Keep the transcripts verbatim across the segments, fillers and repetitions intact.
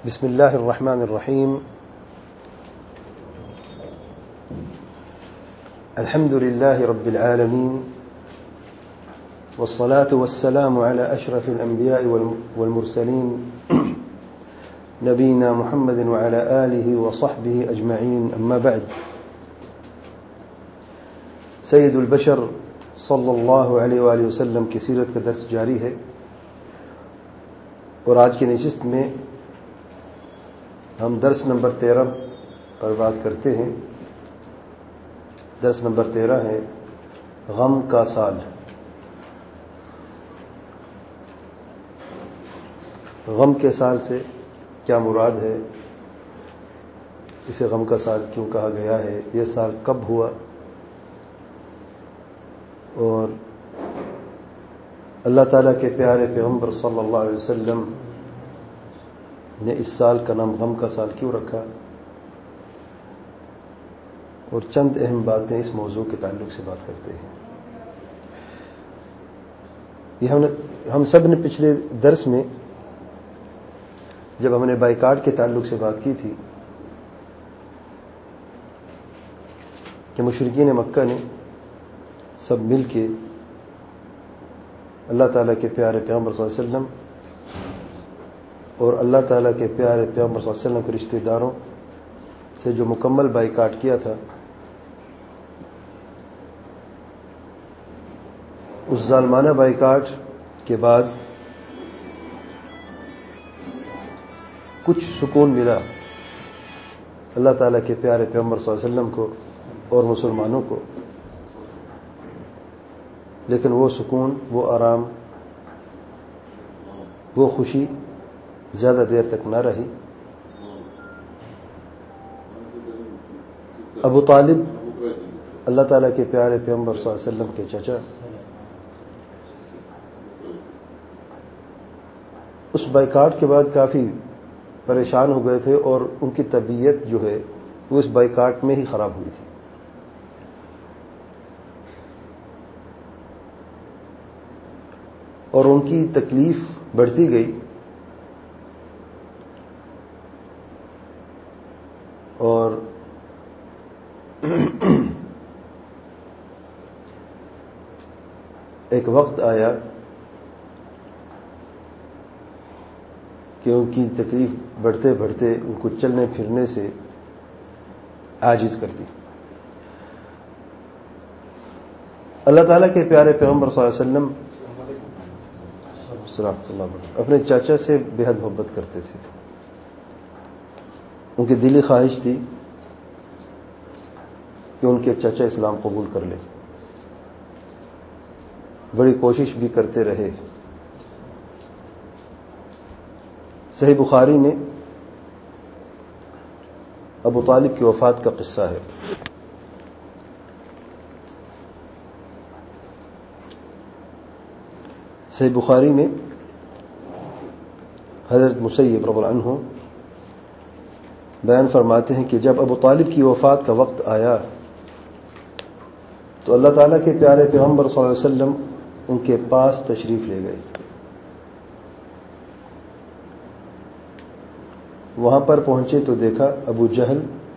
بسم الله الرحمن الرحيم. الحمد لله رب العالمين، والصلاة والسلام على أشرف الأنبياء والمرسلين نبينا محمد وعلى آله وصحبه أجمعين. أما بعد، سید البشر صلی اللہ علیہ وآلہ وسلم کی سیرت کا درس جاری ہے، اور آج کی نشست میں ہم درس نمبر تیرہ پر بات کرتے ہیں. درس نمبر تیرہ ہے غم کا سال. غم کے سال سے کیا مراد ہے؟ اسے غم کا سال کیوں کہا گیا ہے؟ یہ سال کب ہوا؟ اور اللہ تعالیٰ کے پیارے پیغمبر صلی اللہ علیہ وسلم نے اس سال کا نام غم کا سال کیوں رکھا؟ اور چند اہم باتیں اس موضوع کے تعلق سے بات کرتے ہیں. یہ ہم نے ہم سب نے پچھلے درس میں جب ہم نے بائیکاٹ کے تعلق سے بات کی تھی کہ مشرکین مکہ نے سب مل کے اللہ تعالیٰ کے پیارے پیغمبر صلی اللہ علیہ وسلم اور اللہ تعالیٰ کے پیارے پیغمبر صلی اللہ علیہ وسلم کے رشتہ داروں سے جو مکمل بائیکاٹ کیا تھا، اس ظالمانہ بائیکاٹ کے بعد کچھ سکون ملا اللہ تعالیٰ کے پیارے پیغمبر صلی اللہ علیہ وسلم کو اور مسلمانوں کو، لیکن وہ سکون، وہ آرام، وہ خوشی زیادہ دیر تک نہ رہی. ابو طالب اللہ تعالیٰ کے پیارے پیغمبر صلی اللہ علیہ وسلم کے چچا، اس بائیکاٹ کے بعد کافی پریشان ہو گئے تھے، اور ان کی طبیعت جو ہے وہ اس بائیکاٹ میں ہی خراب ہوئی تھی. اور ان کی تکلیف بڑھتی گئی، اور ایک وقت آیا کہ ان کی تکلیف بڑھتے بڑھتے ان کو چلنے پھرنے سے عاجز کر دی. اللہ تعالیٰ کے پیارے پیغمبر صلی اللہ علیہ وسلم اپنے چاچا سے بے حد محبت کرتے تھے. ان کی دلی خواہش تھی کہ ان کے چچا اسلام قبول کر لیں. بڑی کوشش بھی کرتے رہے. صحیح بخاری میں ابو طالب کی وفات کا قصہ ہے. صحیح بخاری میں حضرت مسیب رضی اللہ عنہ بیان فرماتے ہیں کہ جب ابو طالب کی وفات کا وقت آیا تو اللہ تعالیٰ کے پیارے پیغمبر صلی اللہ علیہ وسلم ان کے پاس تشریف لے گئے. وہاں پر پہنچے تو دیکھا ابو جہل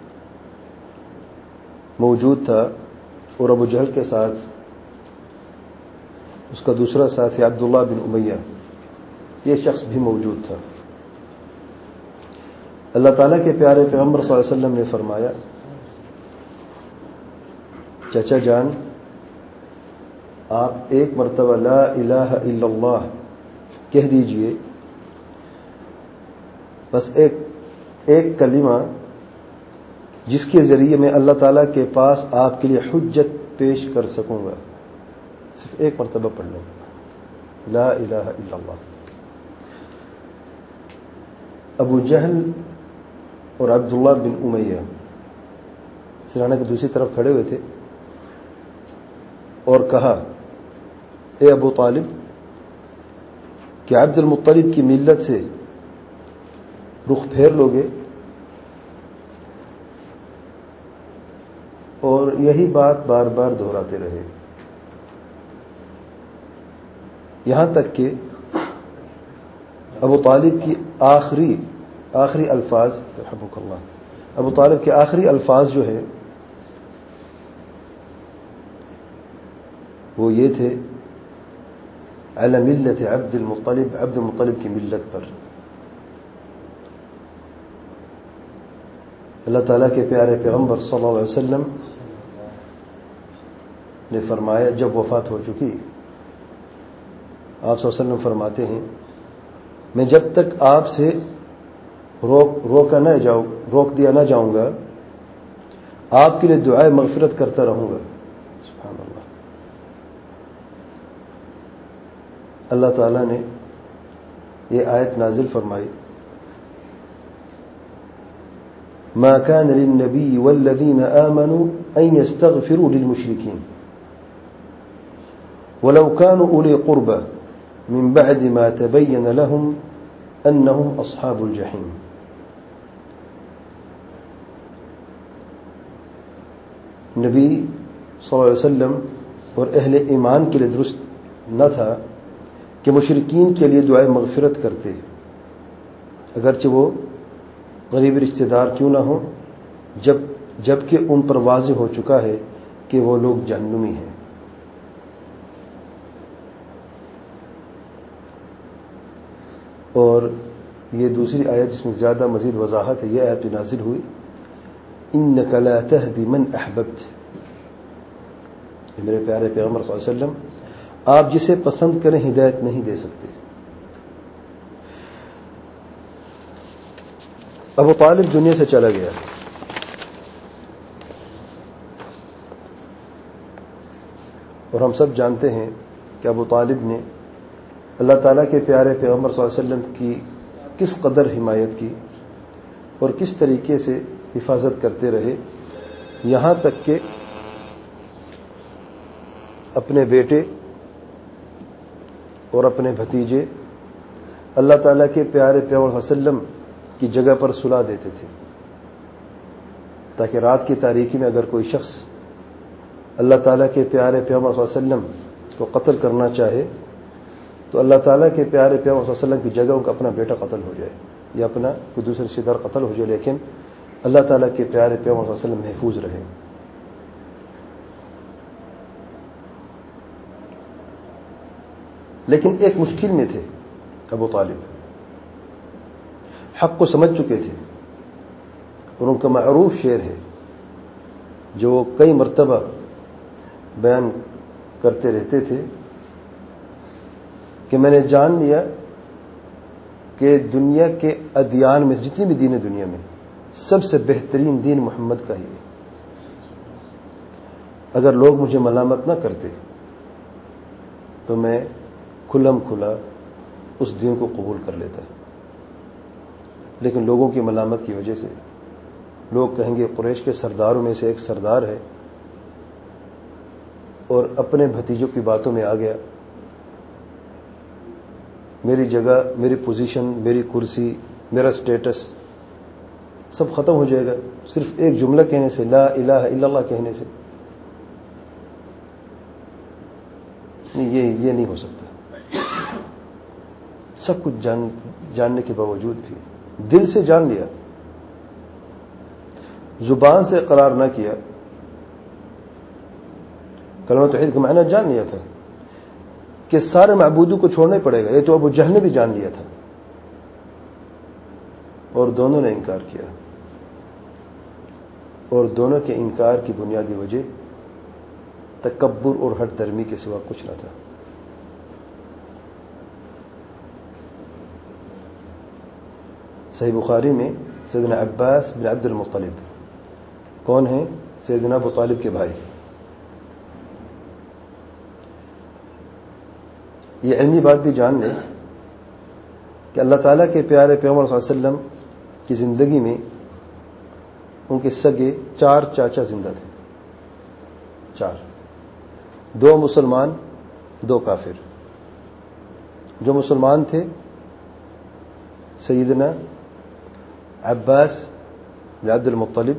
موجود تھا، اور ابو جہل کے ساتھ اس کا دوسرا ساتھی عبداللہ بن امیہ، یہ شخص بھی موجود تھا. اللہ تعالیٰ کے پیارے پیغمبر صلی اللہ علیہ وسلم نے فرمایا، چچا جان، آپ ایک مرتبہ لا الہ الا اللہ کہہ دیجئے، بس ایک ایک کلمہ جس کے ذریعے میں اللہ تعالیٰ کے پاس آپ کے لیے حجت پیش کر سکوں گا. صرف ایک مرتبہ پڑھ لیں، لا الہ الا اللہ. ابو جہل اور عبداللہ بن امیہ سرحانہ کے دوسری طرف کھڑے ہوئے تھے اور کہا، اے ابو طالب، کہ عبد المطلب کی ملت سے رخ پھیر لوگے؟ اور یہی بات بار بار دہراتے رہے، یہاں تک کہ ابو طالب کی آخری آخری الفاظ رحمک اللہ ابو طالب کے آخری الفاظ جو ہے وہ یہ تھے علی ملت عبد المطلب، عبد المطلب کی ملت پر. اللہ تعالیٰ کے پیارے پیغمبر صلی اللہ علیہ وسلم نے فرمایا جب وفات ہو چکی، آپ صلی اللہ علیہ وسلم فرماتے ہیں میں جب تک آپ سے روک روکا نہ جاؤں روک دیا نہ جاؤں گا آپ کے لیے دعائے مغفرت کرتا رہوں گا. سبحان اللہ. اللہ تعالیٰ نے یہ آیت نازل فرمائی ما كان للنبي والذين آمنوا أن يستغفروا للمشركين ولو كانوا أولي قربى من بعد ما تبين لهم أنهم أصحاب الجحيم. نبی صلی اللہ علیہ وسلم اور اہل ایمان کے لیے درست نہ تھا کہ مشرکین کے لیے دعائے مغفرت کرتے اگرچہ وہ غریب رشتہ دار کیوں نہ ہوں، جب جبکہ ان پر واضح ہو چکا ہے کہ وہ لوگ جہنمی ہیں. اور یہ دوسری آیت جس میں زیادہ مزید وضاحت ہے، یہ آیت نازل ہوئی انک لا تہدی من احببت. میرے پیارے پیغمبر صلی اللہ علیہ وسلم آپ جسے پسند کریں ہدایت نہیں دے سکتے. ابو طالب دنیا سے چلا گیا اور ہم سب جانتے ہیں کہ ابو طالب نے اللہ تعالیٰ کے پیارے پیغمبر صلی اللہ علیہ وسلم کی کس قدر حمایت کی اور کس طریقے سے حفاظت کرتے رہے، یہاں تک کہ اپنے بیٹے اور اپنے بھتیجے اللہ تعالیٰ کے پیارے پیغمبر صلی اللہ علیہ وسلم کی جگہ پر سلا دیتے تھے تاکہ رات کی تاریکی میں اگر کوئی شخص اللہ تعالیٰ کے پیارے پیغمبر صلی اللہ علیہ وسلم کو قتل کرنا چاہے تو اللہ تعالیٰ کے پیارے پیغمبر صلی اللہ علیہ وسلم کی جگہ ان کا اپنا بیٹا قتل ہو جائے یا اپنا کوئی دوسرے رشتہ دار قتل ہو جائے، لیکن اللہ تعالیٰ کے پیارے پیغمبر صلی اللہ علیہ وسلم محفوظ رہے. لیکن ایک مشکل میں تھے ابو طالب، حق کو سمجھ چکے تھے اور ان کا معروف شعر ہے جو وہ کئی مرتبہ بیان کرتے رہتے تھے کہ میں نے جان لیا کہ دنیا کے ادیان میں جتنی بھی دین ہے دنیا میں سب سے بہترین دین محمد کا ہی ہے. اگر لوگ مجھے ملامت نہ کرتے تو میں کھلم کھلا اس دین کو قبول کر لیتا، لیکن لوگوں کی ملامت کی وجہ سے لوگ کہیں گے قریش کے سرداروں میں سے ایک سردار ہے اور اپنے بھتیجوں کی باتوں میں آ گیا، میری جگہ، میری پوزیشن، میری کرسی، میرا سٹیٹس سب ختم ہو جائے گا صرف ایک جملہ کہنے سے، لا الہ الا اللہ کہنے سے. نہیں، یہ یہ نہیں ہو سکتا. سب کچھ جان جاننے کے باوجود بھی دل سے جان لیا، زبان سے اقرار نہ کیا، کلمہ توحید کا معنی جان لیا تھا کہ سارے معبودوں کو چھوڑنا پڑے گا، یہ تو ابو جہل نے بھی جان لیا تھا، اور دونوں نے انکار کیا، اور دونوں کے انکار کی بنیادی وجہ تکبر اور ہٹ درمی کے سوا کچھ نہ تھا. صحیح بخاری میں سیدنا عباس بن عبد المطلب کون ہیں؟ سیدنا ابو طالب کے بھائی. یہ علمی بات بھی جان لیں کہ اللہ تعالیٰ کے پیارے پیغمبر صلی اللہ علیہ وسلم کی زندگی میں ان کے سگے چار چاچا زندہ تھے، چار، دو مسلمان دو کافر. جو مسلمان تھے سیدنا عباس بن عبد المطلب،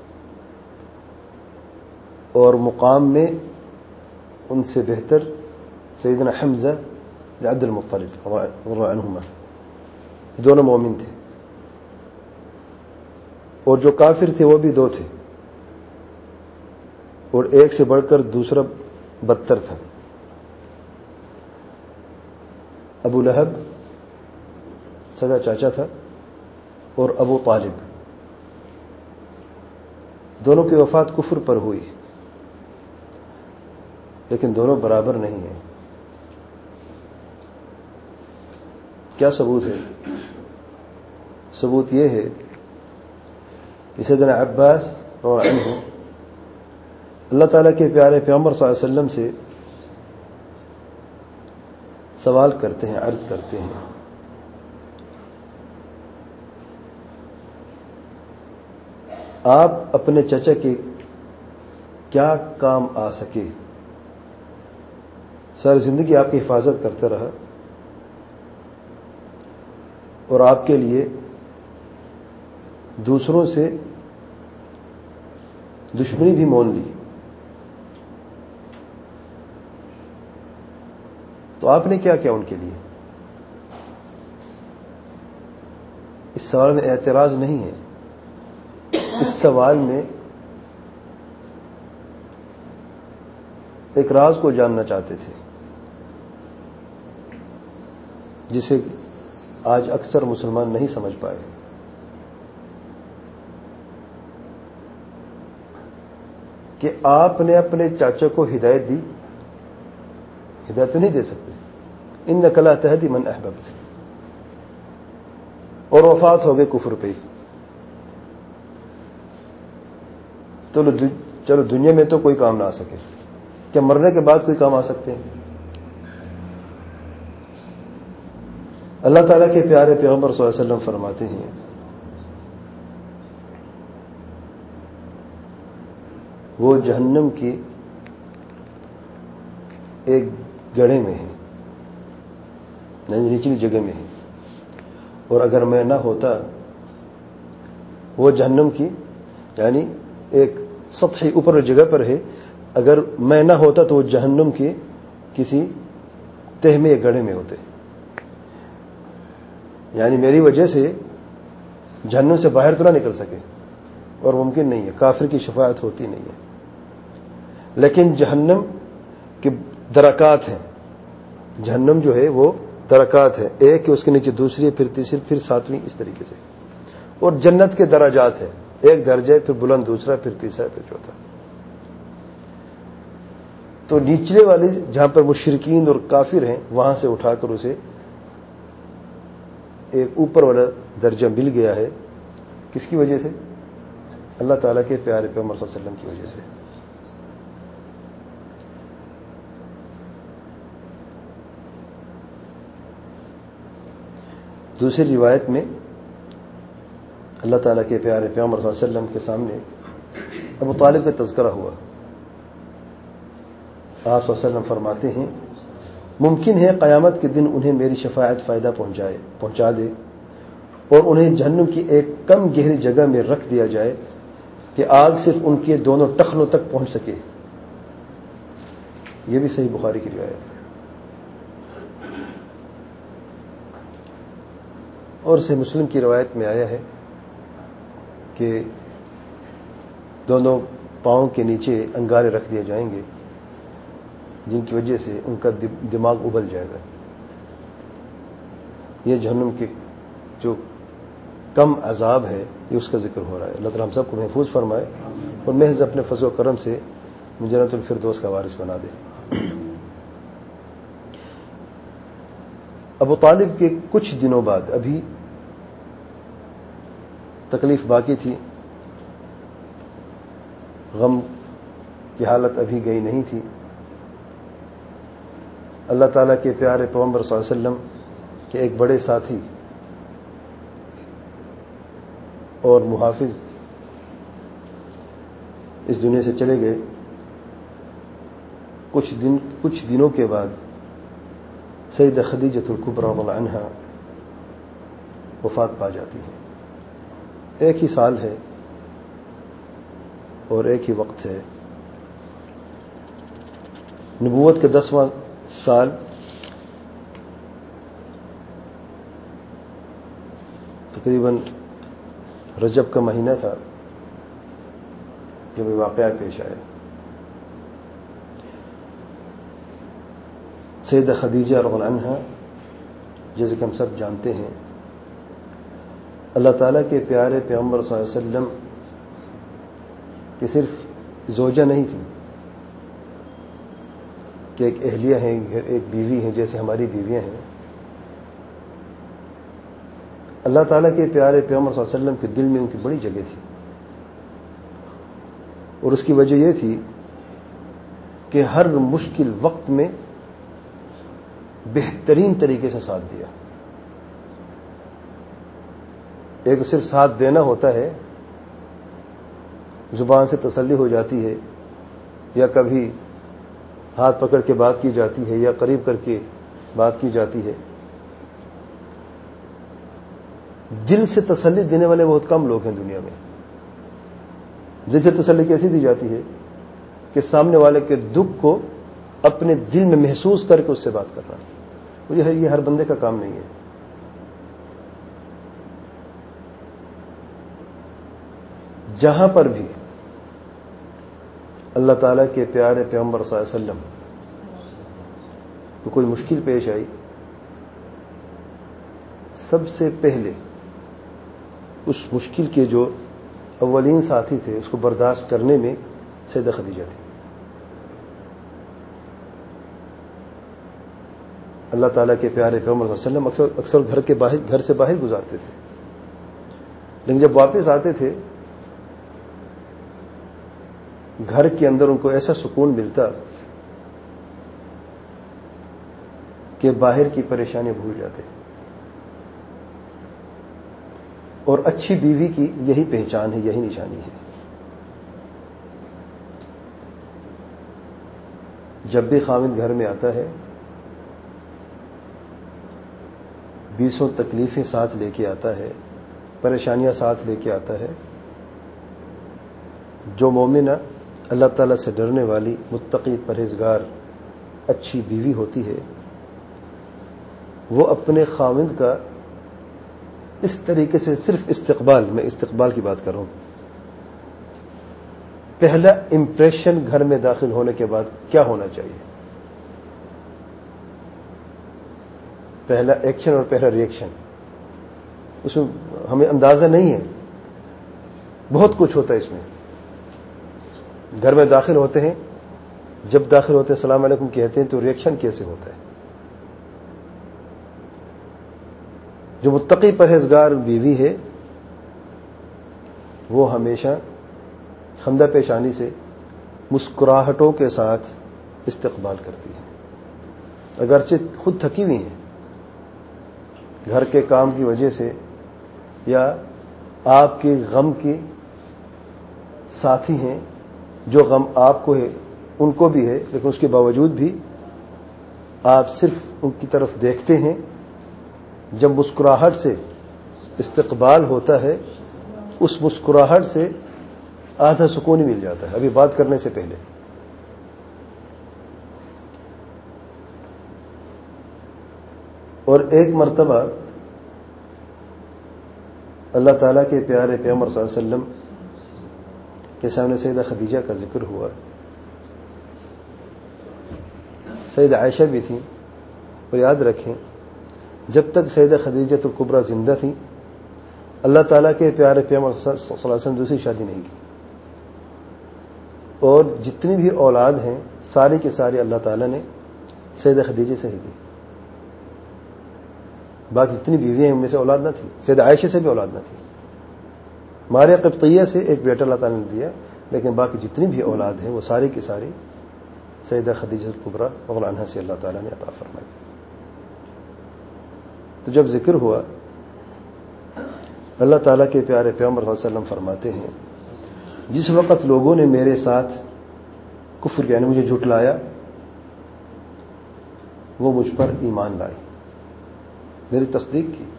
اور مقام میں ان سے بہتر سیدنا حمزہ بن عبد المطلب رضی اللہ عنہما، دونوں مومن تھے. اور جو کافر تھے وہ بھی دو تھے، اور ایک سے بڑھ کر دوسرا بدتر تھا۔ ابو لہب سگا چاچا تھا، اور ابو طالب، دونوں کی وفات کفر پر ہوئی، لیکن دونوں برابر نہیں ہیں۔ کیا ثبوت ہے؟ ثبوت یہ ہے کہ سیدنا عباس رضی اللہ عنہ اللہ تعالیٰ کے پیارے پیغمبر صلی اللہ علیہ وسلم سے سوال کرتے ہیں، عرض کرتے ہیں، آپ اپنے چچا کے کیا کام آ سکے؟ ساری زندگی آپ کی حفاظت کرتا رہا اور آپ کے لیے دوسروں سے دشمنی بھی مول لی، تو آپ نے کیا کیا ان کے لیے؟ اس سوال میں اعتراض نہیں ہے، اس سوال میں ایک راز کو جاننا چاہتے تھے، جسے آج اکثر مسلمان نہیں سمجھ پائے۔ کہ آپ نے اپنے چاچا کو ہدایت دی، ہدایت تو نہیں دے سکتے، انک لا تہدی من احببت، اور وفات ہو گئے کفر پہ، تو چلو دنیا میں تو کوئی کام نہ آ سکے، کیا مرنے کے بعد کوئی کام آ سکتے ہیں؟ اللہ تعالیٰ کے پیارے پیغمبر صلی اللہ علیہ وسلم فرماتے ہیں، وہ جہنم کی ایک گڑھے میں ہے، نچلی جگہ میں ہے، اور اگر میں نہ ہوتا، وہ جہنم کی یعنی ایک سطحی اوپر جگہ پر ہے، اگر میں نہ ہوتا تو وہ جہنم کے کسی تہ میں یا گڑھے میں ہوتے، یعنی میری وجہ سے جہنم سے باہر تو نہ نکل سکے، اور ممکن نہیں ہے، کافر کی شفاعت ہوتی نہیں ہے۔ لیکن جہنم کے درکات ہیں، جہنم جو ہے وہ درکات ہے، ایک کہ اس کے نیچے دوسری، پھر تیسری، پھر ساتویں، اس طریقے سے، اور جنت کے درجات ہیں، ایک درجہ پھر بلند دوسرا، پھر تیسرا، پھر چوتھا۔ تو نیچلے والے جہاں پر مشرکین اور کافر ہیں، وہاں سے اٹھا کر اسے ایک اوپر والا درجہ مل گیا ہے، کس کی وجہ سے؟ اللہ تعالیٰ کے پیارے پیغمبر صلی اللہ علیہ وسلم کی وجہ سے۔ دوسری روایت میں اللہ تعالیٰ کے پیارے پیغمبر صلی اللہ علیہ وسلم کے سامنے ابو طالب کا تذکرہ ہوا۔ آپ صلی اللہ علیہ وسلم فرماتے ہیں، ممکن ہے قیامت کے دن انہیں میری شفاعت فائدہ پہنچائے پہنچا دے، اور انہیں جہنم کی ایک کم گہری جگہ میں رکھ دیا جائے کہ آگ صرف ان کے دونوں ٹخنوں تک پہنچ سکے۔ یہ بھی صحیح بخاری کی روایت ہے۔ اور صحیح مسلم کی روایت میں آیا ہے کہ دونوں پاؤں کے نیچے انگارے رکھ دیے جائیں گے، جن کی وجہ سے ان کا دماغ ابل جائے گا۔ یہ جہنم کے جو کم عذاب ہے، یہ اس کا ذکر ہو رہا ہے۔ اللہ تعالیٰ ہم سب کو محفوظ فرمائے اور محض اپنے فضل و کرم سے جنت الفردوس کا وارث بنا دے۔ ابو طالب کے کچھ دنوں بعد، ابھی تکلیف باقی تھی، غم کی حالت ابھی گئی نہیں تھی، اللہ تعالیٰ کے پیارے پیغمبر صلی اللہ علیہ وسلم کے ایک بڑے ساتھی اور محافظ اس دنیا سے چلے گئے۔ کچھ دن کچھ دنوں کے بعد سیدہ خدیجۃ الکبریٰ رضی اللہ عنہا وفات پا جاتی ہیں۔ ایک ہی سال ہے اور ایک ہی وقت ہے، نبوت کے دسواں سال تقریباً رجب کا مہینہ تھا جب یہ واقعہ پیش آیا. سیدہ خدیجہ رضی اللہ عنہا جیسے کہ ہم سب جانتے ہیں اللہ تعالیٰ کے پیارے پیغمبر صلی اللہ علیہ وسلم کہ صرف زوجہ نہیں تھی کہ ایک اہلیہ ہیں, ایک بیوی ہیں جیسے ہماری بیویاں ہیں. اللہ تعالیٰ کے پیارے پیغمبر صلی اللہ علیہ وسلم کے دل میں ان کی بڑی جگہ تھی, اور اس کی وجہ یہ تھی کہ ہر مشکل وقت میں بہترین طریقے سے ساتھ دیا. ایک تو صرف ساتھ دینا ہوتا ہے, زبان سے تسلی ہو جاتی ہے, یا کبھی ہاتھ پکڑ کے بات کی جاتی ہے, یا قریب کر کے بات کی جاتی ہے. دل سے تسلی دینے والے بہت کم لوگ ہیں دنیا میں. دل سے تسلی کیسی دی جاتی ہے کہ سامنے والے کے دکھ کو اپنے دل میں محسوس کر کے اس سے بات کرنا. مجھے یہ ہر بندے کا کام نہیں ہے. جہاں پر بھی اللہ تعالیٰ کے پیارے پیغمبر صلی اللہ علیہ وسلم کو کوئی مشکل پیش آئی, سب سے پہلے اس مشکل کے جو اولین ساتھی تھے اس کو برداشت کرنے میں سیدہ خدیجہ تھی. اللہ تعالیٰ کے پیارے پیغمبر صلی اللہ علیہ وسلم اکثر اکثر گھر کے باہر گھر سے باہر گزارتے تھے, لیکن جب واپس آتے تھے گھر کے اندر ان کو ایسا سکون ملتا کہ باہر کی پریشانی بھول جاتے. اور اچھی بیوی کی یہی پہچان ہے, یہی نشانی ہے. جب بھی خاوند گھر میں آتا ہے بیسوں تکلیفیں ساتھ لے کے آتا ہے, پریشانیاں ساتھ لے کے آتا ہے. جو مومنہ اللہ تعالیٰ سے ڈرنے والی, متقی, پرہیزگار, اچھی بیوی ہوتی ہے, وہ اپنے خاوند کا اس طریقے سے صرف استقبال, میں استقبال کی بات کر رہا ہوں, پہلا امپریشن گھر میں داخل ہونے کے بعد کیا ہونا چاہیے, پہلا ایکشن اور پہلا ریئیکشن, اس میں ہمیں اندازہ نہیں ہے, بہت کچھ ہوتا ہے اس میں. گھر میں داخل ہوتے ہیں, جب داخل ہوتے ہیں السلام علیکم کہتے ہیں تو ریئیکشن کیسے ہوتا ہے. جو متقی پرہیزگار بیوی ہے وہ ہمیشہ خندہ پیشانی سے, مسکراہٹوں کے ساتھ استقبال کرتی ہے, اگرچہ خود تھکی ہوئی ہیں گھر کے کام کی وجہ سے, یا آپ کے غم کے ساتھی ہیں, جو غم آپ کو ہے ان کو بھی ہے, لیکن اس کے باوجود بھی آپ صرف ان کی طرف دیکھتے ہیں. جب مسکراہٹ سے استقبال ہوتا ہے, اس مسکراہٹ سے آدھا سکون ہی مل جاتا ہے ابھی بات کرنے سے پہلے. اور ایک مرتبہ اللہ تعالیٰ کے پیارے پیغمبر صلی اللہ علیہ وسلم کے سامنے سیدہ خدیجہ کا ذکر ہوا. سیدہ عائشہ بھی تھیں, اور یاد رکھیں جب تک سیدہ خدیجہ تو کبریٰ زندہ تھیں اللہ تعالیٰ کے پیارے پیغمبر صلی اللہ علیہ وسلم دوسری شادی نہیں کی, اور جتنی بھی اولاد ہیں ساری کے ساری اللہ تعالیٰ نے سیدہ خدیجہ سے ہی دی. باقی جتنی بیویاں ہیں ان میں سے اولاد نہ تھی, سیدہ عائشہ سے بھی اولاد نہ تھی. ماریہ قبطیہ سے ایک بیٹا اللہ تعالیٰ نے دیا, لیکن باقی جتنی بھی اولاد ہیں وہ ساری کی ساری سیدہ خدیجہ کبریٰ رضی اللہ عنہا سے اللہ تعالیٰ نے عطا فرمائی. تو جب ذکر ہوا اللہ تعالیٰ کے پیارے پیغمبر صلی اللہ علیہ وسلم فرماتے ہیں جس وقت لوگوں نے میرے ساتھ کفر یعنی مجھے جھٹلایا وہ مجھ پر ایمان لائے, میری تصدیق کی,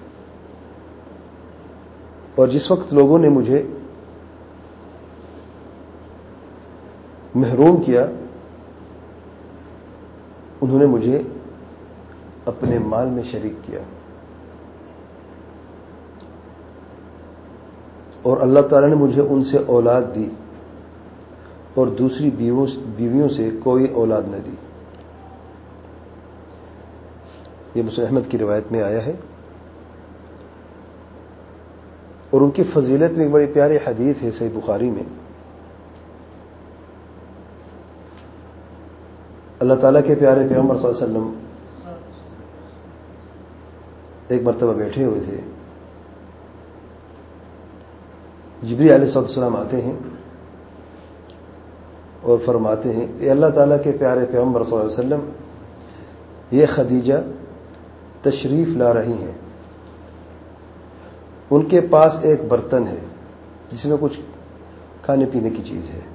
اور جس وقت لوگوں نے مجھے محروم کیا انہوں نے مجھے اپنے مال میں شریک کیا. اور اللہ تعالیٰ نے مجھے ان سے اولاد دی اور دوسری بیویوں بیویوں سے کوئی اولاد نہ دی. یہ مسلم احمد کی روایت میں آیا ہے. اور ان کی فضیلت میں ایک بڑی پیاری حدیث ہے صحیح بخاری میں. اللہ تعالیٰ کے پیارے پیغمبر صلی اللہ علیہ وسلم ایک مرتبہ بیٹھے ہوئے تھے. جبریل علیہ السلام آتے ہیں اور فرماتے ہیں اے اللہ تعالیٰ کے پیارے پیغمبر صلی اللہ علیہ وسلم، یہ خدیجہ تشریف لا رہی ہیں. ان کے پاس ایک برتن ہے جس میں کچھ کھانے پینے کی چیز ہے.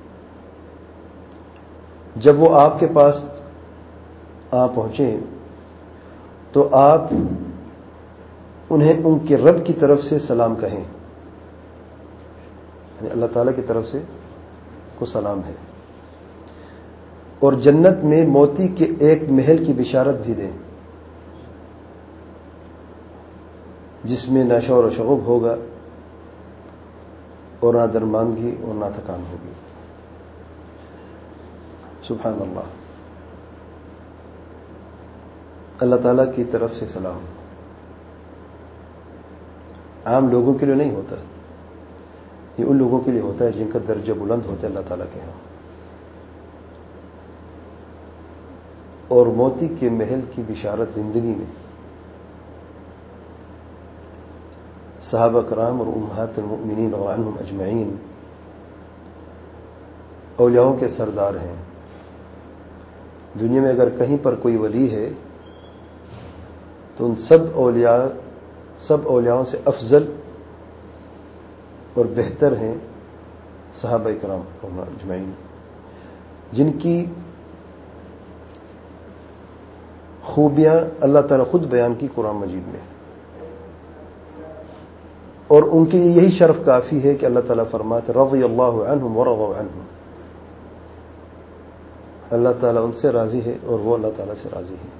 جب وہ آپ کے پاس آ پہنچے تو آپ انہیں ان کے رب کی طرف سے سلام کہیں. یعنی اللہ تعالیٰ کی طرف سے کو سلام ہے. اور جنت میں موتی کے ایک محل کی بشارت بھی دیں جس میں نہ شور و شغب ہوگا اور نہ درماندگی اور نہ تھکان ہوگی. سبحان اللہ. اللہ تعالیٰ کی طرف سے سلام عام لوگوں کے لیے نہیں ہوتا، یہ ان لوگوں کے لیے ہوتا ہے جن کا درجہ بلند ہوتا ہے اللہ تعالیٰ کے ہاں. اور موتی کے محل کی بشارت زندگی میں صحابہ کرام اور امہات المؤمنین رضی اللہ عنہم اجمعین اولیاؤں کے سردار ہیں. دنیا میں اگر کہیں پر کوئی ولی ہے تو ان سب اولیاء سب اولیاؤں سے افضل اور بہتر ہیں صحابہ کرام اجمعین، جن کی خوبیاں اللہ تعالیٰ خود بیان کی قرآن مجید میں. اور ان کے لیے یہی شرف کافی ہے کہ اللہ تعالیٰ فرماتے رضی اللہ عنہم ورضوا عنہ. اللہ تعالیٰ ان سے راضی ہے اور وہ اللہ تعالیٰ سے راضی ہے.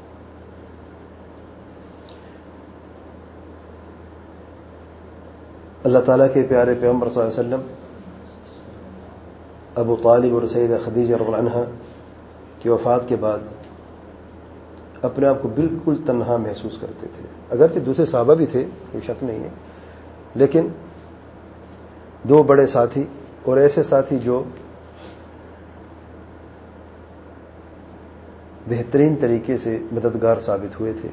اللہ تعالیٰ کے پیارے پیغمبر صلی اللہ علیہ وسلم ابو طالب اور سیدہ خدیجہ رضی اللہ عنہا کی وفات کے بعد اپنے آپ کو بالکل تنہا محسوس کرتے تھے. اگرچہ دوسرے صحابہ بھی تھے، کوئی شک نہیں ہے، لیکن دو بڑے ساتھی اور ایسے ساتھی جو بہترین طریقے سے مددگار ثابت ہوئے تھے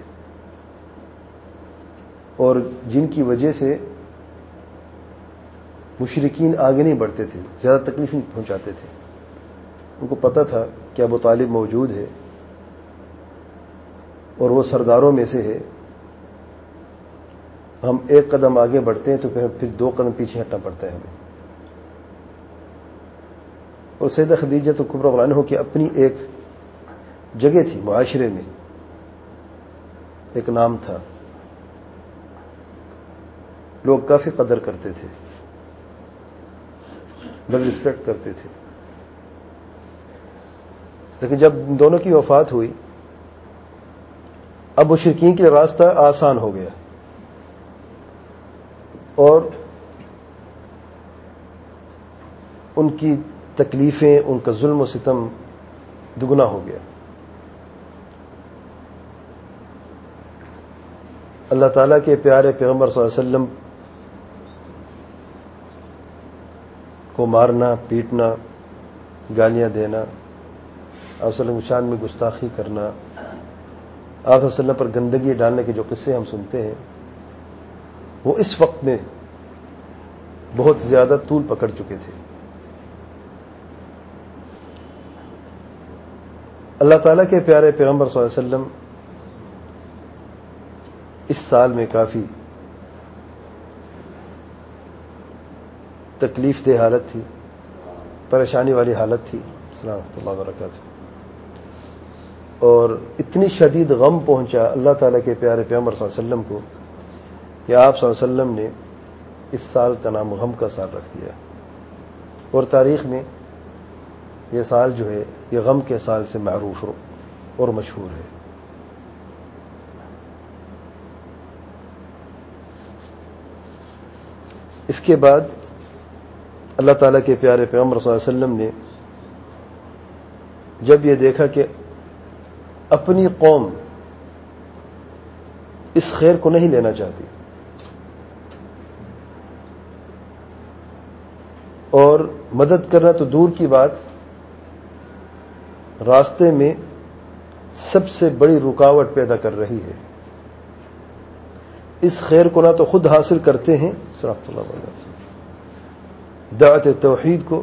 اور جن کی وجہ سے مشرکین آگے نہیں بڑھتے تھے، زیادہ تکلیف نہیں پہنچاتے تھے. ان کو پتہ تھا کہ ابو طالب موجود ہے اور وہ سرداروں میں سے ہے، ہم ایک قدم آگے بڑھتے ہیں تو پھر دو قدم پیچھے ہٹنا پڑتا ہے ہمیں. اور سیدہ خدیجہ تو کبریٰ رضی اللہ عنہا کی اپنی ایک جگہ تھی، معاشرے میں ایک نام تھا، لوگ کافی قدر کرتے تھے، بڑی رسپیکٹ کرتے تھے. لیکن جب دونوں کی وفات ہوئی اب مشرکین کے لیے راستہ آسان ہو گیا اور ان کی تکلیفیں، ان کا ظلم و ستم دگنا ہو گیا. اللہ تعالیٰ کے پیارے پیغمبر صلی اللہ علیہ وسلم کو مارنا، پیٹنا، گالیاں دینا، آپ صلی اللہ علیہ وسلم شان میں گستاخی کرنا، آپ صلی اللہ علیہ وسلم پر گندگی ڈالنے کے جو قصے ہم سنتے ہیں وہ اس وقت میں بہت زیادہ طول پکڑ چکے تھے. اللہ تعالیٰ کے پیارے پیغمبر صلی اللہ علیہ وسلم اس سال میں کافی تکلیف دہ حالت تھی، پریشانی والی حالت تھی. السلام ورحمۃ اللہ وبرکاتہ. اور اتنی شدید غم پہنچا اللہ تعالیٰ کے پیارے پیغمبر صلی اللہ علیہ وسلم کو کہ آپ صلی اللہ علیہ وسلم نے اس سال کا نام غم کا سال رکھ دیا. اور تاریخ میں یہ سال جو ہے یہ غم کے سال سے معروف اور مشہور ہے. اس کے بعد اللہ تعالیٰ کے پیارے پیغمبر صلی اللہ علیہ وسلم نے جب یہ دیکھا کہ اپنی قوم اس خیر کو نہیں لینا چاہتی اور مدد کرنا تو دور کی بات، راستے میں سب سے بڑی رکاوٹ پیدا کر رہی ہے، اس خیر کو نہ تو خود حاصل کرتے ہیں صراط اللہ علیہ دعوت توحید کو،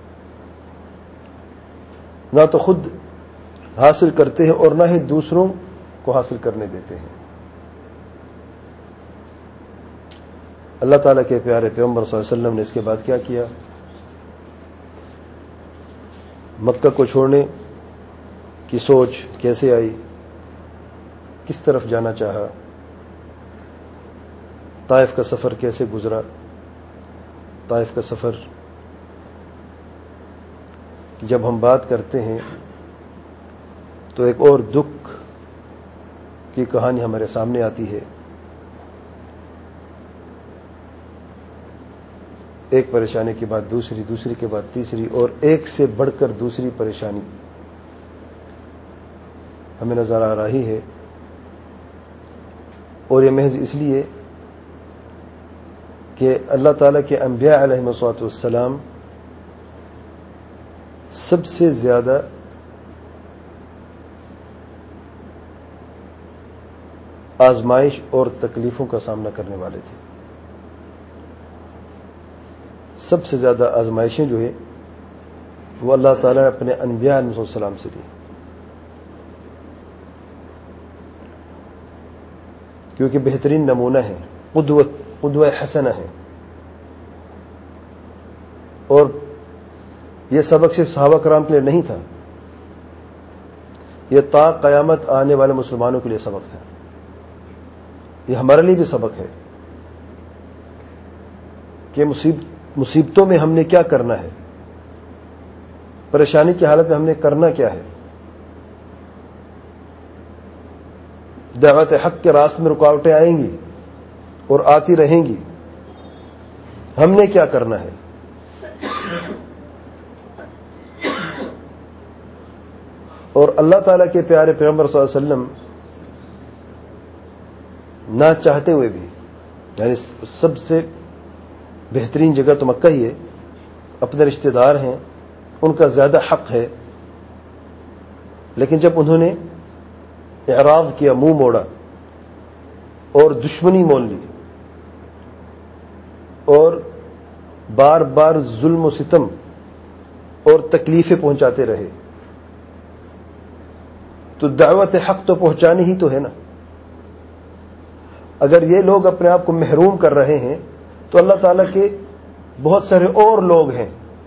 نہ تو خود حاصل کرتے ہیں اور نہ ہی دوسروں کو حاصل کرنے دیتے ہیں۔ اللہ تعالیٰ کے پیارے پیغمبر صلی اللہ علیہ وسلم نے اس کے بعد کیا کیا؟ مکہ کو چھوڑنے کی سوچ کیسے آئی، کس طرف جانا چاہا، طائف کا سفر کیسے گزرا۔ طائف کا سفر جب ہم بات کرتے ہیں تو ایک اور دکھ کی کہانی ہمارے سامنے آتی ہے، ایک پریشانی کے بعد دوسری، دوسری کے بعد تیسری، اور ایک سے بڑھ کر دوسری پریشانی ہمیں نظر آ رہی ہے، اور یہ محض اس لیے کہ اللہ تعالیٰ کے انبیاء علیہم السلام سب سے زیادہ آزمائش اور تکلیفوں کا سامنا کرنے والے تھے۔ سب سے زیادہ آزمائشیں جو ہے وہ اللہ تعالیٰ نے اپنے انبیاء علیہ السلام سے لی، کیونکہ بہترین نمونہ ہے، قدوت قدوہ حسنہ ہے، اور یہ سبق صرف صحابہ کرام کے لیے نہیں تھا، یہ تا قیامت آنے والے مسلمانوں کے لیے سبق تھا، یہ ہمارے لیے بھی سبق ہے کہ مصیبتوں میں ہم نے کیا کرنا ہے، پریشانی کی حالت میں ہم نے کرنا کیا ہے، دعوت حق کے راستے میں رکاوٹیں آئیں گی اور آتی رہیں گی، ہم نے کیا کرنا ہے۔ اور اللہ تعالیٰ کے پیارے پیغمبر صلی اللہ علیہ وسلم نہ چاہتے ہوئے بھی، یعنی سب سے بہترین جگہ تو مکہ ہی ہے، اپنے رشتہ دار ہیں، ان کا زیادہ حق ہے، لیکن جب انہوں نے اعراض کیا، منہ موڑا اور دشمنی مول لی اور بار بار ظلم و ستم اور تکلیفیں پہنچاتے رہے، تو دعوت حق تو پہنچانی ہی تو ہے نا۔ اگر یہ لوگ اپنے آپ کو محروم کر رہے ہیں تو اللہ تعالیٰ کے بہت سارے اور لوگ ہیں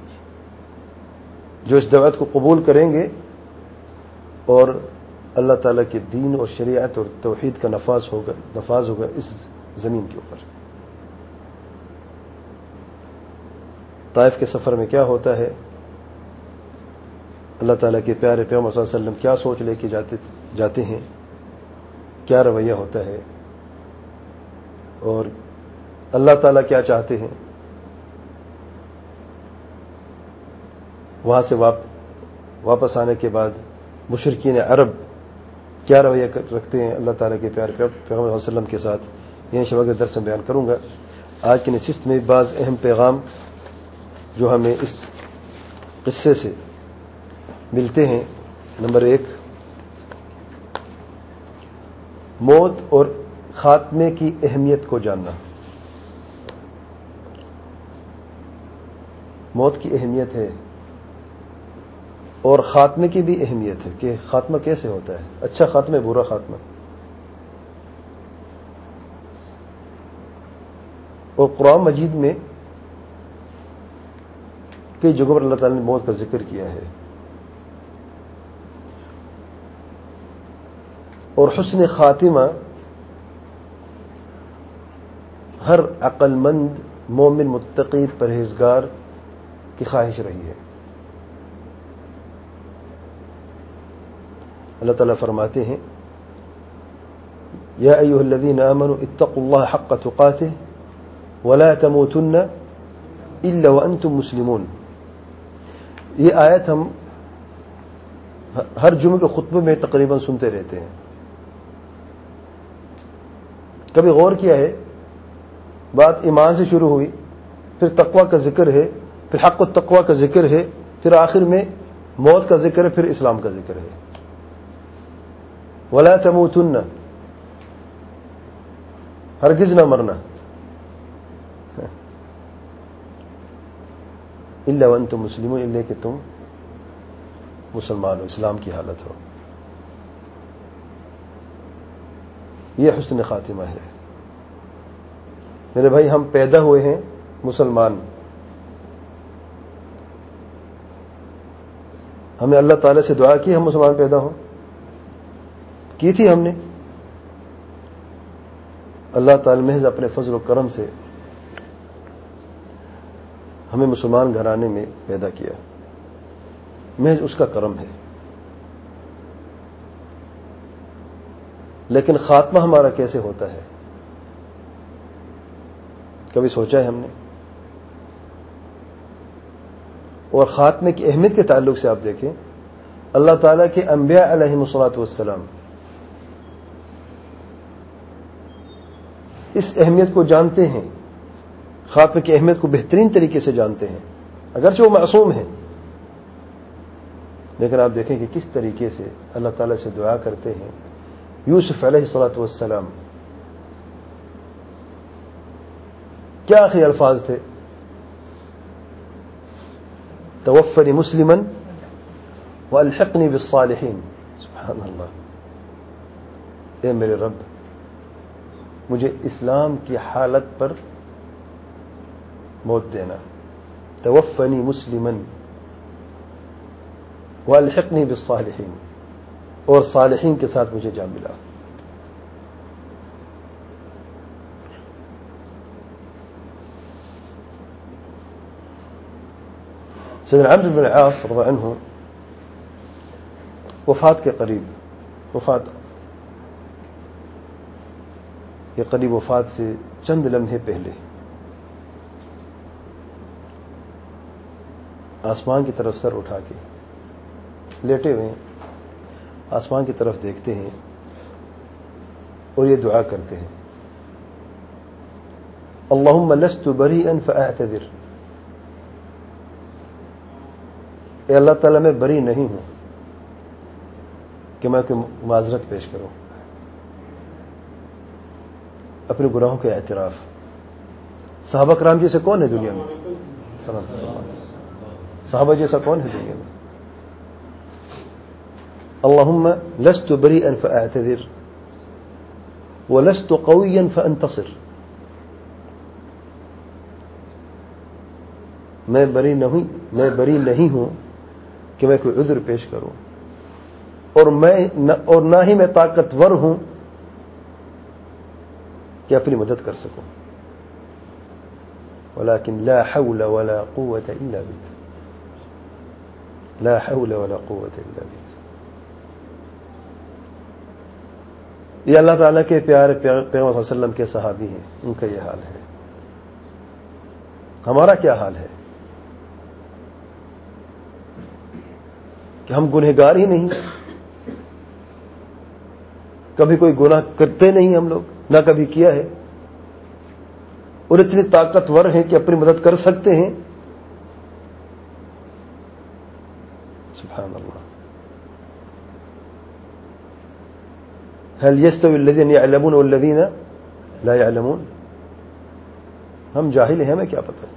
جو اس دعوت کو قبول کریں گے اور اللہ تعالیٰ کے دین اور شریعت اور توحید کا نفاذ ہوگا نفاذ ہوگا اس زمین کے اوپر۔ طائف کے سفر میں کیا ہوتا ہے، اللہ تعالیٰ کے پیارے پیغمبر صلی اللہ علیہ وسلم کیا سوچ لے کے جاتے جاتے ہیں، کیا رویہ ہوتا ہے، اور اللہ تعالیٰ کیا چاہتے ہیں، وہاں سے واپس آنے کے بعد مشرکین عرب کیا رویہ رکھتے ہیں اللہ تعالیٰ کے پیارے پیغمبر صلی اللہ علیہ وسلم کے ساتھ، یہ انشاء اللہ کے درس میں بیان کروں گا۔ آج کی نشست میں بعض اہم پیغام جو ہمیں اس قصے سے ملتے ہیں۔ نمبر ایک، موت اور خاتمے کی اہمیت کو جاننا۔ موت کی اہمیت ہے اور خاتمے کی بھی اہمیت ہے کہ خاتمہ کیسے ہوتا ہے، اچھا خاتمہ، برا خاتمہ۔ اور قرآن مجید میں کئی جگہوں پر اللہ تعالیٰ نے موت کا ذکر کیا ہے، اور حسن خاتمہ ہر عقل مند مومن متقی پرہیزگار کی خواہش رہی ہے۔ اللہ تعالیٰ فرماتے ہیں، یا ایھا الذین آمنوا اتقوا اللہ حق تقاتہ وَلَا تَمُوتُنَّ إِلَّا وَأَنْتُمْ مُسْلِمُونَ. یہ آیت ہم ہر جمعے کے خطبے میں تقریباً سنتے رہتے ہیں. کبھی غور کیا ہے؟ بات ایمان سے شروع ہوئی، پھر تقوی کا ذکر ہے، پھر حق التقوی کا ذکر ہے، پھر آخر میں موت کا ذکر ہے، پھر اسلام کا ذکر ہے. وَلَا تَمُوتُنَّ، ہرگز نہ مرنا، إِلَّا وَأَنْتُمْ مُسْلِمُونَ، اللہ کہ تم مسلمان ہو، اسلام کی حالت ہو. یہ حسن خاتمہ ہے. میرے بھائی، ہم پیدا ہوئے ہیں مسلمان. ہمیں اللہ تعالی سے دعا کی ہم مسلمان پیدا ہوں؟ کی تھی ہم نے؟ اللہ تعالی محض اپنے فضل و کرم سے ہمیں مسلمان گھرانے میں پیدا کیا، محض اس کا کرم ہے. لیکن خاتمہ ہمارا کیسے ہوتا ہے؟ کبھی سوچا ہے ہم نے؟ اور خاتمے کی اہمیت کے تعلق سے آپ دیکھیں، اللہ تعالیٰ کے انبیاء علیہم الصلوۃ والسلام اس اہمیت کو جانتے ہیں، خاتمے کی اہمیت کو بہترین طریقے سے جانتے ہیں، اگرچہ وہ معصوم ہیں، لیکن آپ دیکھیں کہ کس طریقے سے اللہ تعالیٰ سے دعا کرتے ہیں. یوسف علیہ الصلوۃ والسلام، کیا آخری الفاظ تھے؟ توفنی مسلما والحقنی بالصالحین. سبحان اللہ. اے میرے رب، مجھے اسلام کی حالت پر موت دینا. توفنی مسلما والحقنی بالصالحین، اور صالحین کے ساتھ مجھے جا ملا. سیدنا عمرو بن العاص رضی اللہ عنہ وفات کے قریب وفات کے قریب وفات سے چند لمحے پہلے آسمان کی طرف سر اٹھا کے لیٹے ہوئے ہیں، آسمان کی طرف دیکھتے ہیں اور یہ دعا کرتے ہیں: اللہم لست بریئا فاعتذر. اے اللہ تعالیٰ، میں بری نہیں ہوں کہ میں کوئی معذرت پیش کروں. اپنے گناہوں کے اعتراف. صحابہ کرام جیسے کون ہے دنیا میں؟ صحابہ جیسا کون ہے دنیا میں؟ اللہم لست بریئا فاعتذر ولست قویا فانتصر. میں بری نہیں میں بری نہیں ہوں کہ میں کوئی عذر پیش کروں، اور میں اور نہ ہی میں طاقتور ہوں کہ اپنی مدد کر سکوں. ولیکن لا حول ولا قوة الا بک. لا حول ولا قوة الا بک. یہ اللہ تعالیٰ کے پیارے پیغمبر صلی اللہ علیہ وسلم کے صحابی ہیں، ان کا یہ حال ہے. ہمارا کیا حال ہے کہ ہم گنہگار ہی نہیں، کبھی کوئی گناہ کرتے نہیں ہم لوگ، نہ کبھی کیا ہے، اور اتنی طاقتور ہیں کہ اپنی مدد کر سکتے ہیں. سبحان اللہ. هل يستوي الذين يعلمون والذين لا يعلمون؟ ہم جاہل ہیں، ہمیں کیا پتہ؟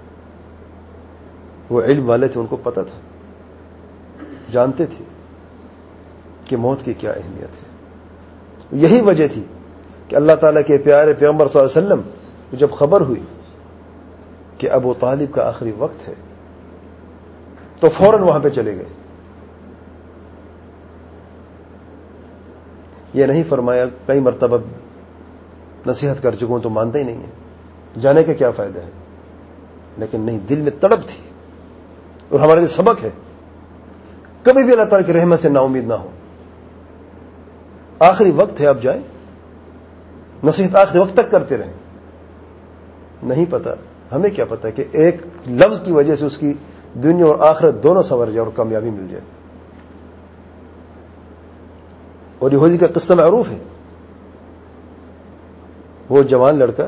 وہ علم والے تھے، ان کو پتہ تھا، جانتے تھے کہ موت کی کیا اہمیت ہے. یہی وجہ تھی کہ اللہ تعالیٰ کے پیارے پیغمبر صلی اللہ علیہ وسلم جب خبر ہوئی کہ ابو طالب کا آخری وقت ہے تو فوراً وہاں پہ چلے گئے. یہ نہیں فرمایا کئی مرتبہ نصیحت کر چکوں تو مانتا ہی نہیں ہے، جانے کا کیا فائدہ ہے، لیکن نہیں، دل میں تڑپ تھی. اور ہمارے لیے سبق ہے، کبھی بھی اللہ تعالیٰ کی رحمت سے نا امید نہ ہو. آخری وقت ہے، اب جائیں، نصیحت آخری وقت تک کرتے رہیں، نہیں پتا. ہمیں کیا پتا کہ ایک لفظ کی وجہ سے اس کی دنیا اور آخرت دونوں سنور جائے اور کامیابی مل جائے. اور یہودی کا قصہ معروف ہے. وہ جوان لڑکا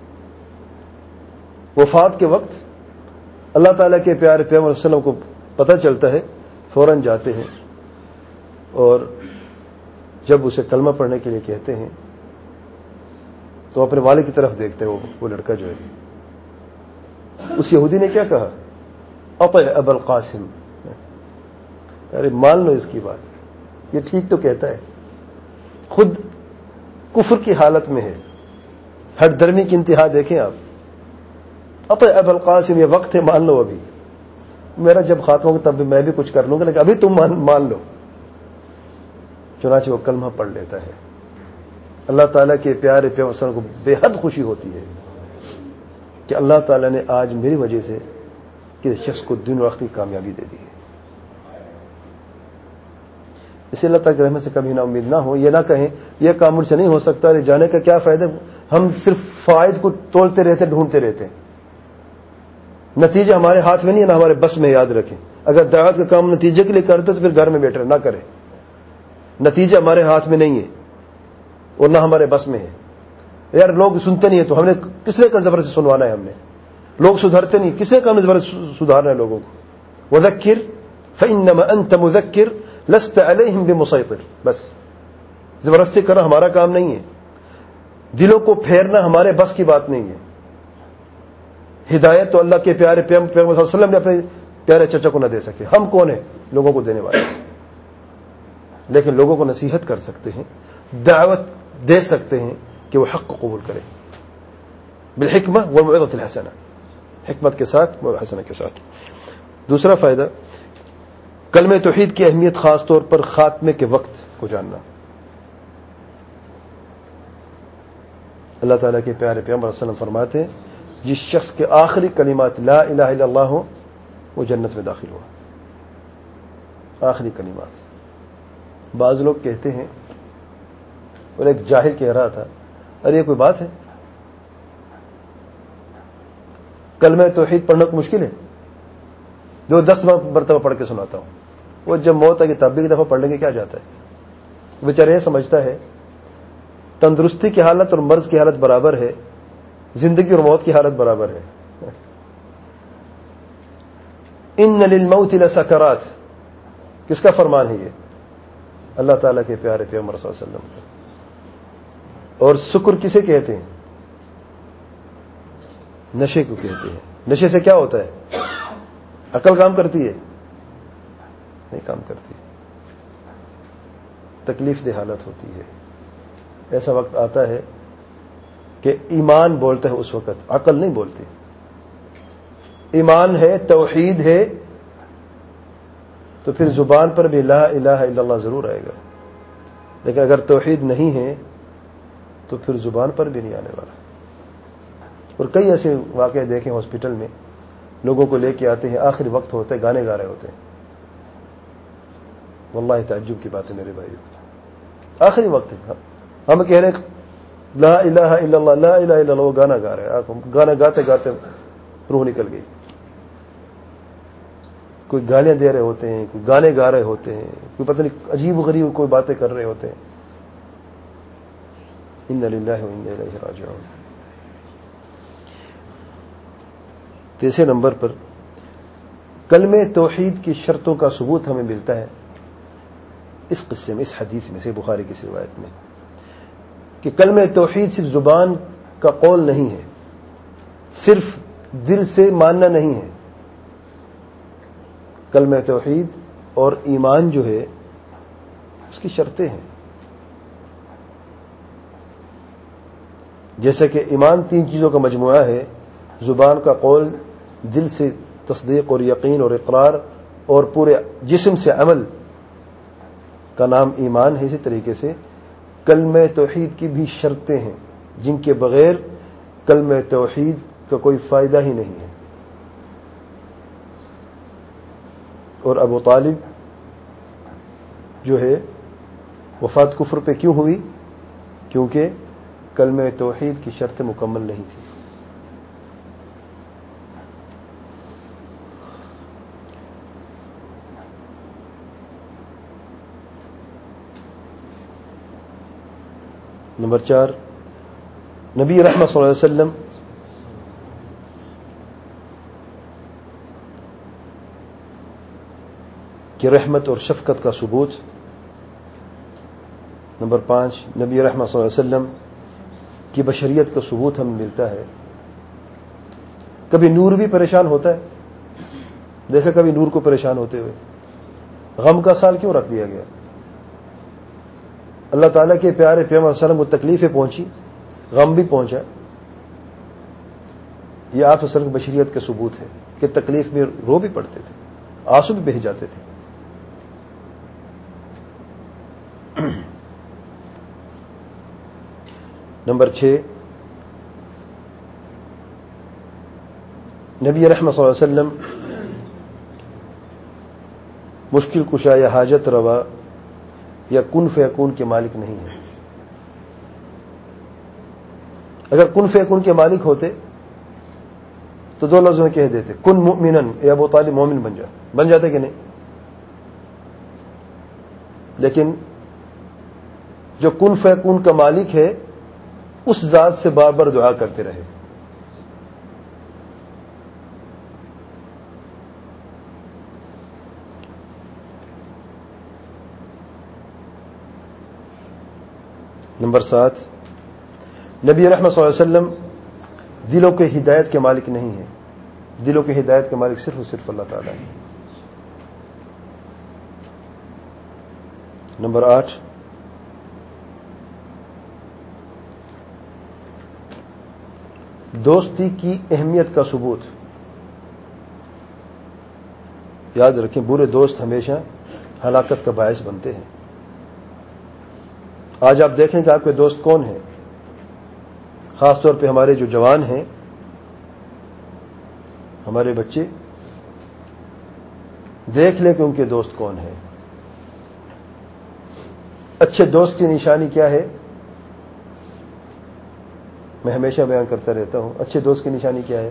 وفات کے وقت اللہ تعالیٰ کے پیارے پیغمبر صلی اللہ علیہ وسلم کو پتہ چلتا ہے, فوراً جاتے ہیں اور جب اسے کلمہ پڑھنے کے لیے کہتے ہیں تو اپنے والد کی طرف دیکھتے ہیں. وہ, وہ لڑکا جو ہے, اس یہودی نے کیا کہا, اطع ابا القاسم, ارے مان لو اس کی بات, یہ ٹھیک تو کہتا ہے, خود کفر کی حالت میں ہے, ہر درمی کی انتہا دیکھیں آپ. اطع ابا القاسم, یہ وقت ہے, مان لو, ابھی میرا جب خاتمہ ہوگا تب بھی میں بھی کچھ کر لوں گا, لیکن ابھی تم مان, مان لو. چنانچہ وہ کلمہ پڑھ لیتا ہے. اللہ تعالیٰ کے پیارے پیغمبر صلی اللہ علیہ وسلم کو بے حد خوشی ہوتی ہے کہ اللہ تعالیٰ نے آج میری وجہ سے کسی شخص کو دین و آخرت کی کامیابی دے دی ہے. اسے اللہ تعالیٰ کی رحمت سے کبھی نا امید نہ ہو, یہ نہ کہیں یہ کام مجھ سے نہیں ہو سکتا, جانے کا کیا فائدہ, ہم صرف فائد کو تولتے رہتے, ڈھونڈتے رہتے ہیں. نتیجہ ہمارے ہاتھ میں نہیں ہے, نہ ہمارے بس میں. یاد رکھیں, اگر دعوت کا کام نتیجے کے لیے کرتے تو پھر گھر میں بیٹھے نہ کریں. نتیجہ ہمارے ہاتھ میں نہیں ہے اور نہ ہمارے بس میں ہے. یار لوگ سنتے نہیں ہیں تو ہم نے کس نے کا زبردستی سنوانا ہے, ہم نے. لوگ سدھرتے نہیں, کس نے کا ہم نے زبردستی سدھارنا ہے لوگوں کو. وذکر فانما انت مذکر لست علیہم بمسیطر, بس زبردستی کرنا ہمارا کام نہیں ہے. دلوں کو پھیرنا ہمارے بس کی بات نہیں ہے. ہدایت تو اللہ کے پیارے پیغمبر صلی اللہ علیہ وسلم نے اپنے پیارے چچا کو نہ دے سکے. ہم کون ہیں لوگوں کو دینے والے, لیکن لوگوں کو نصیحت کر سکتے ہیں, دعوت دے سکتے ہیں کہ وہ حق کو قبول کریں بالحکمہ والموعظۃ الحسنہ, حکمت کے ساتھ, موعظہ حسنہ کے ساتھ. دوسرا فائدہ, کلمہ توحید کی اہمیت خاص طور پر خاتمے کے وقت کو جاننا. اللہ تعالیٰ کے پیارے پیغمبر صلی اللہ علیہ وسلم فرماتے ہیں, جس شخص کے آخری کلمات لا الہ الا اللہ ہو وہ جنت میں داخل ہوا. آخری کلمات. بعض لوگ کہتے ہیں, اور ایک جاہل کہہ رہا تھا, ارے یہ کوئی بات ہے, کلمہ توحید پڑھنا کو مشکل ہے, جو دس مرتبہ پڑھ کے سناتا ہوں, وہ جب موت آئے تب بھی ایک دفعہ پڑھنے کے کیا جاتا ہے. بیچارہ یہ سمجھتا ہے تندرستی کی حالت اور مرض کی حالت برابر ہے, زندگی اور موت کی حالت برابر ہے. ان للموت لسکرات, کس کا فرمان ہے یہ؟ اللہ تعالیٰ کے پیارے پیغمبر صلی اللہ علیہ وسلم کا. اور سکر کسے کہتے ہیں؟ نشے کو کہتے ہیں. نشے سے کیا ہوتا ہے؟ عقل کام کرتی ہے؟ نہیں کام کرتی, تکلیف دہ حالت ہوتی ہے. ایسا وقت آتا ہے کہ ایمان بولتا ہے اس وقت, عقل نہیں بولتی. ایمان ہے, توحید ہے, تو پھر زبان پر بھی لا الہ الا اللہ ضرور آئے گا. لیکن اگر توحید نہیں ہے تو پھر زبان پر بھی نہیں آنے والا. اور کئی ایسے واقعے دیکھیں ہاسپٹل میں, لوگوں کو لے کے آتے ہیں, آخری وقت ہوتا ہے, گانے گا رہے ہوتے ہیں. واللہ تعجب کی بات ہے میرے بھائیو, آخری وقت ہے, ہم کہہ رہے ہیں لا الہ الا اللہ, لا الہ الا اللہ, وہ گانا گا رہے ہیں. گانا گاتے گاتے روح نکل گئی. کوئی گالیاں دے رہے ہوتے ہیں, کوئی گانے گا رہے ہوتے ہیں, کوئی پتہ نہیں عجیب و غریب کوئی باتیں کر رہے ہوتے ہیں. انا للہ و انا الیہ راجعون. تیسرے نمبر پر کلمہ توحید کی شرطوں کا ثبوت ہمیں ملتا ہے اس قصے میں, اس حدیث میں سے, بخاری کی روایت میں, کہ کلمہ توحید صرف زبان کا قول نہیں ہے, صرف دل سے ماننا نہیں ہے. کلمہ توحید اور ایمان جو ہے اس کی شرطیں ہیں. جیسے کہ ایمان تین چیزوں کا مجموعہ ہے, زبان کا قول, دل سے تصدیق اور یقین اور اقرار, اور پورے جسم سے عمل کا نام ایمان ہے. اسی طریقے سے کلمہ توحید کی بھی شرطیں ہیں جن کے بغیر کلمہ توحید کا کوئی فائدہ ہی نہیں ہے. اور ابو طالب جو ہے وفات کفر پہ کیوں ہوئی؟ کیونکہ کلمہ توحید کی شرط مکمل نہیں تھی. نمبر چار، نبی رحمت صلی اللہ علیہ وسلم کی رحمت اور شفقت کا ثبوت۔ نمبر پانچ، نبی رحمت صلی اللہ علیہ وسلم کی بشریت کا ثبوت ہمیں ملتا ہے۔ کبھی نور بھی پریشان ہوتا ہے، دیکھا کبھی نور کو پریشان ہوتے ہوئے؟ غم کا سال کیوں رکھ دیا گیا؟ اللہ تعالیٰ کے پیارے پیغمبر صلی اللہ علیہ وسلم کو تکلیفیں پہنچی، غم بھی پہنچا، یہ آپ وسلم کی بشریت کا ثبوت ہے کہ تکلیف میں رو بھی پڑتے تھے، آنسو بھی بہہ جاتے تھے۔ نمبر چھ، نبی رحمت صلی اللہ علیہ وسلم مشکل کشا یا حاجت روا یا کن فیکون کے مالک نہیں ہیں۔ اگر کن فیکون کے مالک ہوتے تو دو لفظوں میں کہہ دیتے، کن مؤمنن، اے ابو طالب مومن بن جا، بن جاتے کہ نہیں؟ لیکن جو کن فیکون کا مالک ہے اس ذات سے بار بار دعا کرتے رہے۔ نمبر سات، نبی رحمت صلی اللہ علیہ وسلم دلوں کے ہدایت کے مالک نہیں ہیں، دلوں کے ہدایت کے مالک صرف اور صرف اللہ تعالیٰ ہے۔ نمبر آٹھ، دوستی کی اہمیت کا ثبوت۔ یاد رکھیں، برے دوست ہمیشہ ہلاکت کا باعث بنتے ہیں۔ آج آپ دیکھیں کہ آپ کے دوست کون ہیں، خاص طور پہ ہمارے جو جوان ہیں، ہمارے بچے، دیکھ لیں کہ ان کے دوست کون ہیں۔ اچھے دوست کی نشانی کیا ہے؟ میں ہمیشہ بیان کرتا رہتا ہوں، اچھے دوست کی نشانی کیا ہے؟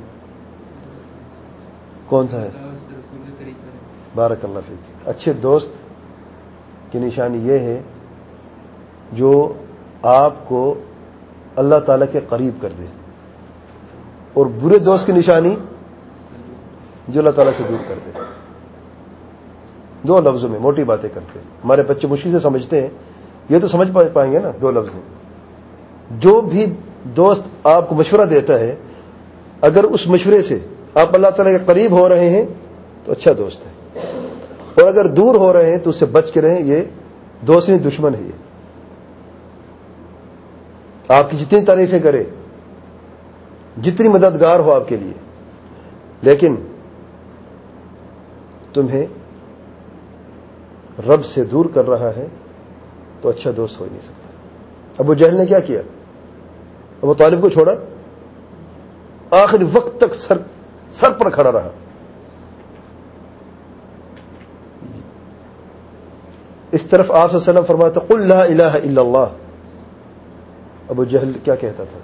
کون سا ہے؟ بارک اللہ فیک۔ اچھے دوست کی نشانی یہ ہے جو آپ کو اللہ تعالیٰ کے قریب کر دے، اور برے دوست کی نشانی جو اللہ تعالیٰ سے دور کر دے۔ دو لفظوں میں موٹی باتیں کرتے ہیں، ہمارے بچے مشکل سے سمجھتے ہیں، یہ تو سمجھ پائیں گے نا دو لفظ میں۔ جو بھی دوست آپ کو مشورہ دیتا ہے، اگر اس مشورے سے آپ اللہ تعالیٰ کے قریب ہو رہے ہیں تو اچھا دوست ہے، اور اگر دور ہو رہے ہیں تو اس سے بچ کے رہیں، یہ دوست نہیں دشمن ہے۔ یہ آپ کی جتنی تعریفیں کرے، جتنی مددگار ہو آپ کے لیے، لیکن تمہیں رب سے دور کر رہا ہے تو اچھا دوست ہو ہی نہیں سکتا۔ ابو جہل نے کیا کیا؟ ابو طالب کو چھوڑا، آخری وقت تک سر سر پر کھڑا رہا۔ اس طرف آپ صلی اللہ علیہ وسلم فرماتے قل لا الہ الا اللہ، ابو جہل کیا کہتا تھا؟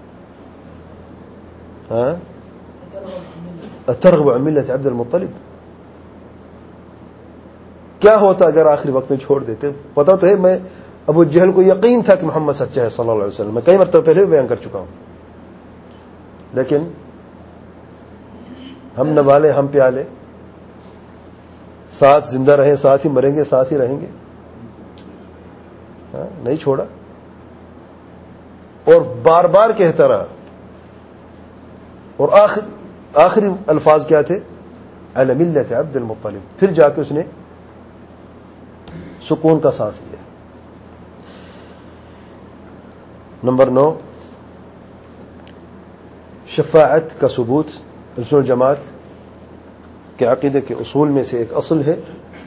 ہاں اترغب عن ملت عبد المطلب؟ کیا ہوتا اگر آخری وقت میں چھوڑ دیتے؟ پتا تو ہے، میں ابو جہل کو یقین تھا کہ محمد سچا ہے صلی اللہ علیہ وسلم، میں کئی مرتبہ پہلے بھی بیان کر چکا ہوں، لیکن ہم نوالے ہم پیالے، ساتھ زندہ رہیں، ساتھ ہی مریں گے، ساتھ ہی رہیں گے، ہاں نہیں چھوڑا، اور بار بار کہتا رہا، اور آخر آخری الفاظ کیا تھے؟ علی ملت عبد المطلب۔ پھر جا کے اس نے سکون کا سانس لیا۔ نمبر نو، شفاعت کا ثبوت۔ رسول جماعت کے عقیدے کے اصول میں سے ایک اصل ہے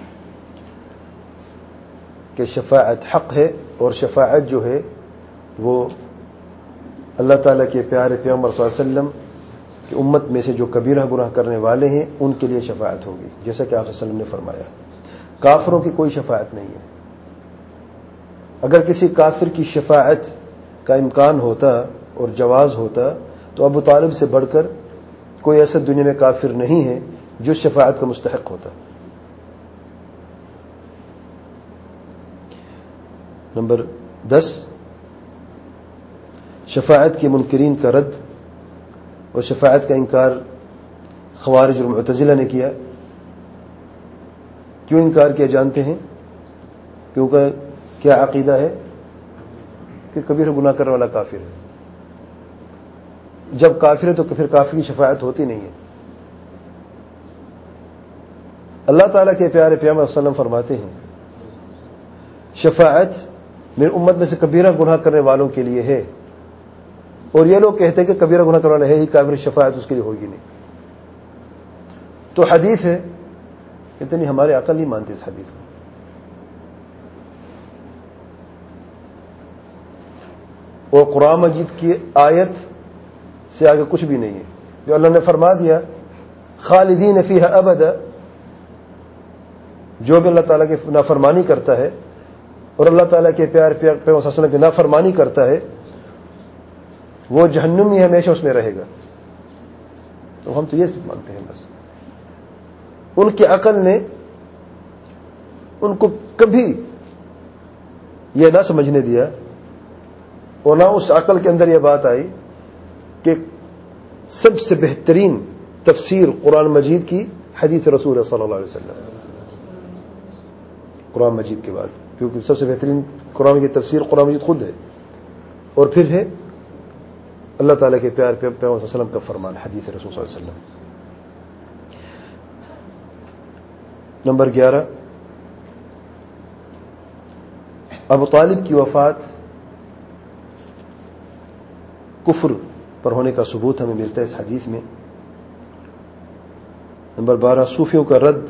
کہ شفاعت حق ہے، اور شفاعت جو ہے وہ اللہ تعالیٰ کے پیارے پیغمبر صلی اللہ علیہ وسلم کی امت میں سے جو کبیرہ گناہ کرنے والے ہیں ان کے لیے شفاعت ہوگی، جیسا کہ آپ صلی اللہ علیہ وسلم نے فرمایا۔ کافروں کی کوئی شفاعت نہیں ہے۔ اگر کسی کافر کی شفاعت کا امکان ہوتا اور جواز ہوتا تو ابو طالب سے بڑھ کر کوئی ایسا دنیا میں کافر نہیں ہے جو شفاعت کا مستحق ہوتا۔ نمبر دس، شفاعت کے منکرین کا رد اور شفاعت کا انکار خوارج اور معتزلہ نے کیا. کیوں انکار کیا جانتے ہیں؟ کیونکہ کیا عقیدہ ہے کہ کبیرہ گناہ کرنے والا کافر ہے. جب کافر ہے تو پھر کافر کی شفاعت ہوتی نہیں ہے. اللہ تعالیٰ کے پیارے پیغمبر صلی اللہ علیہ وسلم فرماتے ہیں شفاعت میری امت میں سے کبیرہ گناہ کرنے والوں کے لیے ہے، اور یہ لوگ کہتے ہیں کہ کبیرہ گناہ کرنے والا ہے ہی کافر، شفاعت اس کے لیے ہوگی نہیں. تو حدیث ہے، کہتے نہیں ہمارے عقل نہیں مانتی اس حدیث کو. اور قرآن مجید کی آیت سے آگے کچھ بھی نہیں ہے. جو اللہ نے فرما دیا خالدین فیہا ابدا، جو بھی اللہ تعالیٰ کی نافرمانی کرتا ہے اور اللہ تعالیٰ کے پیار پیار پیغمبر صلی اللہ علیہ وسلم کی نافرمانی کرتا ہے وہ جہنم میں ہمیشہ اس میں رہے گا. تو ہم تو یہ مانتے ہیں. بس ان کی عقل نے ان کو کبھی یہ نہ سمجھنے دیا، اور نہ اس عقل کے اندر یہ بات آئی کہ سب سے بہترین تفسیر قرآن مجید کی حدیث رسول صلی اللہ علیہ وسلم قرآن مجید کے بعد، کیونکہ سب سے بہترین قرآن کی تفسیر قرآن مجید خود ہے، اور پھر ہے اللہ تعالیٰ کے پیار پیغمبر صلی اللہ علیہ وسلم کا فرمان حدیث رسول صلی اللہ علیہ وسلم. نمبر گیارہ، ابو طالب کی وفات کفر پر ہونے کا ثبوت ہمیں ملتا ہے اس حدیث میں. نمبر بارہ، صوفیوں کا رد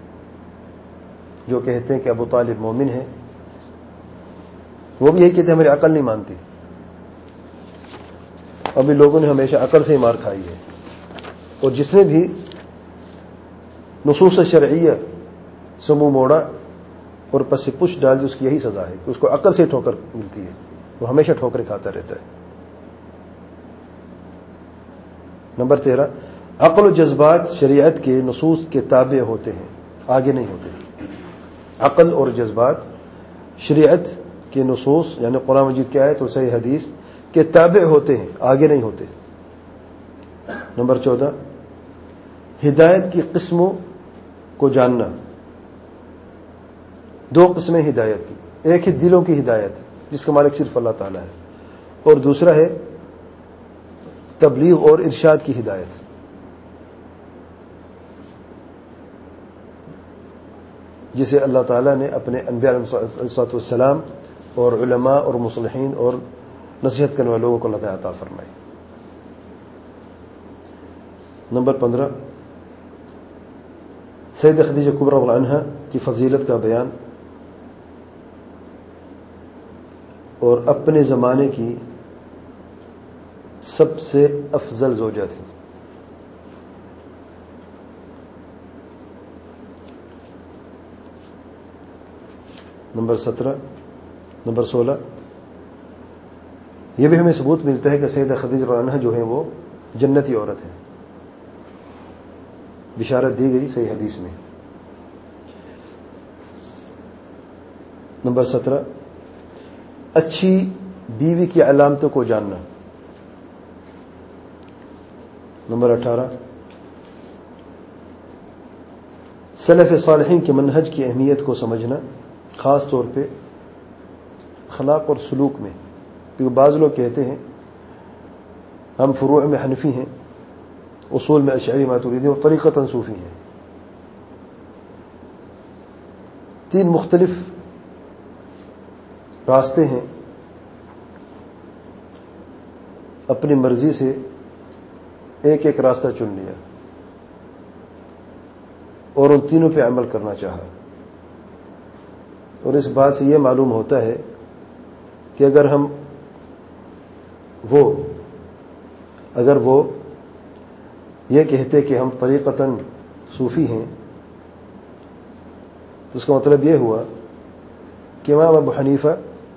جو کہتے ہیں کہ ابو طالب مومن ہے، وہ بھی یہی کہتے ہیں ہماری عقل نہیں مانتی. ابھی لوگوں نے ہمیشہ عقل سے ہی مار کھائی ہے، اور جس نے بھی نصوص شرعیہ سے منہ موڑا اور پس سے پش ڈال دی، اس کی یہی سزا ہے کہ اس کو عقل سے ٹھوکر ملتی ہے، وہ ہمیشہ ٹھوکریں کھاتا رہتا ہے. نمبر تیرہ، عقل و جذبات شریعت کے نصوص کے تابع ہوتے ہیں، آگے نہیں ہوتے. عقل اور جذبات شریعت کے نصوص یعنی قرآن مجید کی آیت اور صحیح حدیث کے تابع ہوتے ہیں، آگے نہیں ہوتے. نمبر چودہ، ہدایت کی قسموں کو جاننا. دو قسمیں ہدایت کی، ایک ہے دلوں کی ہدایت جس کا مالک صرف اللہ تعالیٰ ہے، اور دوسرا ہے تبلیغ اور ارشاد کی ہدایت. جسے اللہ تعالیٰ نے اپنے انبیاء علیہ السلام اور علماء اور مصلحین اور نصیحت کرنے والے لوگوں کو اللہ تعالیٰ عطا فرمائی. نمبر پندرہ، سیدہ خدیجہ کبریٰ رضی اللہ عنہا کی فضیلت کا بیان اور اپنے زمانے کی سب سے افضل زوجہ تھی. نمبر سترہ نمبر سولہ، یہ بھی ہمیں ثبوت ملتا ہے کہ سیدہ خدیجہ رضی اللہ عنہا جو ہیں وہ جنتی عورت ہیں، بشارت دی گئی صحیح حدیث میں. نمبر سترہ، اچھی بیوی کی علامتوں کو جاننا. نمبر اٹھارہ، سلف صالحین کے منہج کی اہمیت کو سمجھنا، خاص طور پہ اخلاق اور سلوک میں، کیونکہ بعض لوگ کہتے ہیں ہم فروع میں حنفی ہیں، اصول میں اشعری ماتوریدی اور طریقتاً صوفی ہیں. تین مختلف راستے ہیں، اپنی مرضی سے ایک ایک راستہ چن لیا اور ان تینوں پہ عمل کرنا چاہا. اور اس بات سے یہ معلوم ہوتا ہے کہ اگر ہم وہ اگر وہ یہ کہتے کہ ہم طریقتاً صوفی ہیں تو اس کا مطلب یہ ہوا کہ امام ابو حنیفہ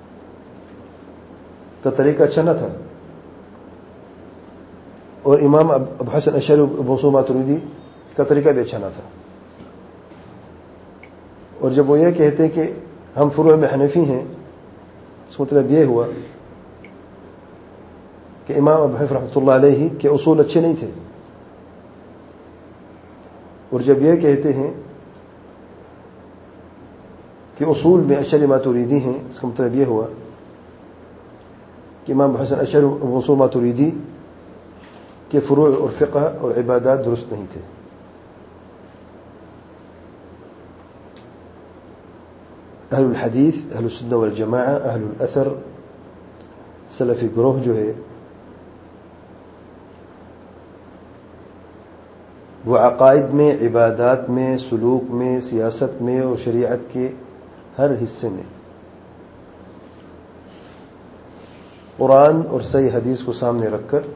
کا طریقہ اچھا نہ تھا اور امام ابو حسن اشعری ابو منصور ماتریدی کا طریقہ بھی اچھا نہ تھا. اور جب وہ یہ کہتے ہیں کہ ہم فروع میں حنفی ہیں، اس کا مطلب یہ ہوا کہ امام ابو حنیفہ رحمۃ اللہ علیہ کے اصول اچھے نہیں تھے، اور جب یہ کہتے ہیں کہ اصول میں اشعری ماتوریدی ہیں، اس کا مطلب یہ ہوا کہ امام ابو حسن اشعری اصول ماتوریدی کے فروع اور فقہ اور عبادات درست نہیں تھے۔ اہل الحدیث، اہل السنہ والجماعہ، اہل الاثر، سلفی گروہ جو ہے وہ عقائد میں، عبادات میں، سلوک میں، سیاست میں اور شریعت کے ہر حصے میں قرآن اور صحیح حدیث کو سامنے رکھ کر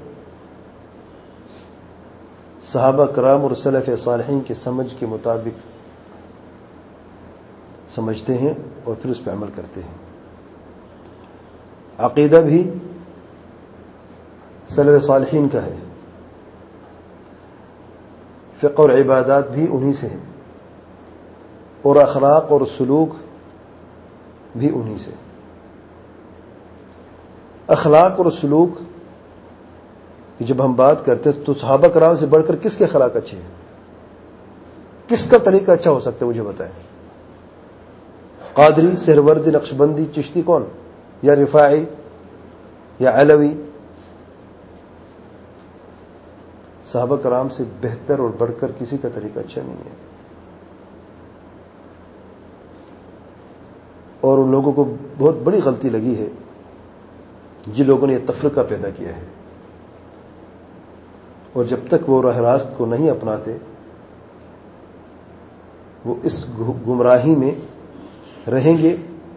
صحابہ کرام اور سلف صالحین کی سمجھ کے مطابق سمجھتے ہیں اور پھر اس پہ عمل کرتے ہیں۔ عقیدہ بھی سلف صالحین کا ہے، فقہ اور عبادات بھی انہی سے ہیں، اور اخلاق اور سلوک بھی انہی سے۔ اخلاق اور سلوک کہ جب ہم بات کرتے ہیں تو صحابہ کرام سے بڑھ کر کس کے اخلاق اچھے ہیں؟ کس کا طریقہ اچھا ہو سکتا ہے مجھے بتائیں؟ قادری، سہروردی، نقشبندی، چشتی، کون؟ یا رفاعی یا علوی؟ صحابہ کرام سے بہتر اور بڑھ کر کسی کا طریقہ اچھا نہیں ہے، اور ان لوگوں کو بہت بڑی غلطی لگی ہے جن لوگوں نے یہ تفرقہ پیدا کیا ہے، اور جب تک وہ راہ راست کو نہیں اپناتے وہ اس گمراہی میں رہیں گے،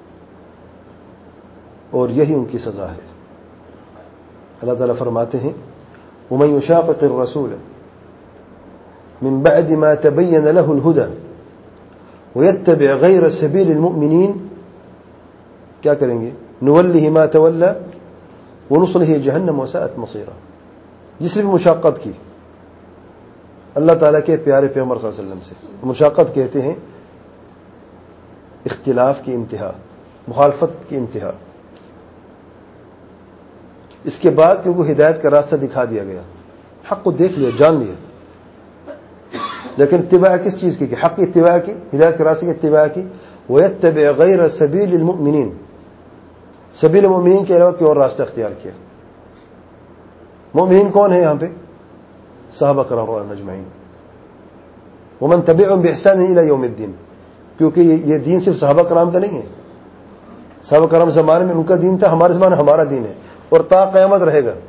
اور یہی ان کی سزا ہے۔ اللہ تعالیٰ فرماتے ہیں وَمَن يُشَاقِقِ الرَّسُولَ مِن بَعْدِ مَا تَبَيَّنَ لَهُ الْهُدَى وَيَتَّبِعْ غَيْرَ سَبِيلِ الْمُؤْمِنِينَ، کیا کریں گے؟ نُوَلِّهِ مَا تَوَلَّى وَنُصْلِهِ جَهَنَّمَ وَسَاءَتْ مَصِيرًا۔ جس نے بھی مشاقت کی اللہ تعالیٰ کے پیارے پیغمبر صلی اللہ علیہ وسلم سے، مشاقت کہتے ہیں اختلاف کی انتہا، مخالفت کی انتہا، اس کے بعد کیونکہ ہدایت کا راستہ دکھا دیا گیا، حق کو دیکھ لیا، جان لیا، لیکن اتباع کس چیز کی؟ کہ حق کی اتباع کی، ہدایت کے راستے کی اتباع کی۔ وَيَتَّبِعْ غَيْرَ سَبِيلِ الْمُؤْمِنِينَ، سبیل المؤمنین کے علاوہ کوئی اور راستہ اختیار کیا۔ مومنین کون ہیں یہاں پہ؟ صحابہ کرام رضی اللہ عنہم اجمعین، ومن تبعهم بإحسان إلى يوم الدين، کیونکہ یہ دین صرف صحابہ کرام کا نہیں ہے، صحابہ کرام زمانے میں ان کا دین تھا، ہمارے زمانے ہمارا دین ہے، اور تا قیامت رہے گا۔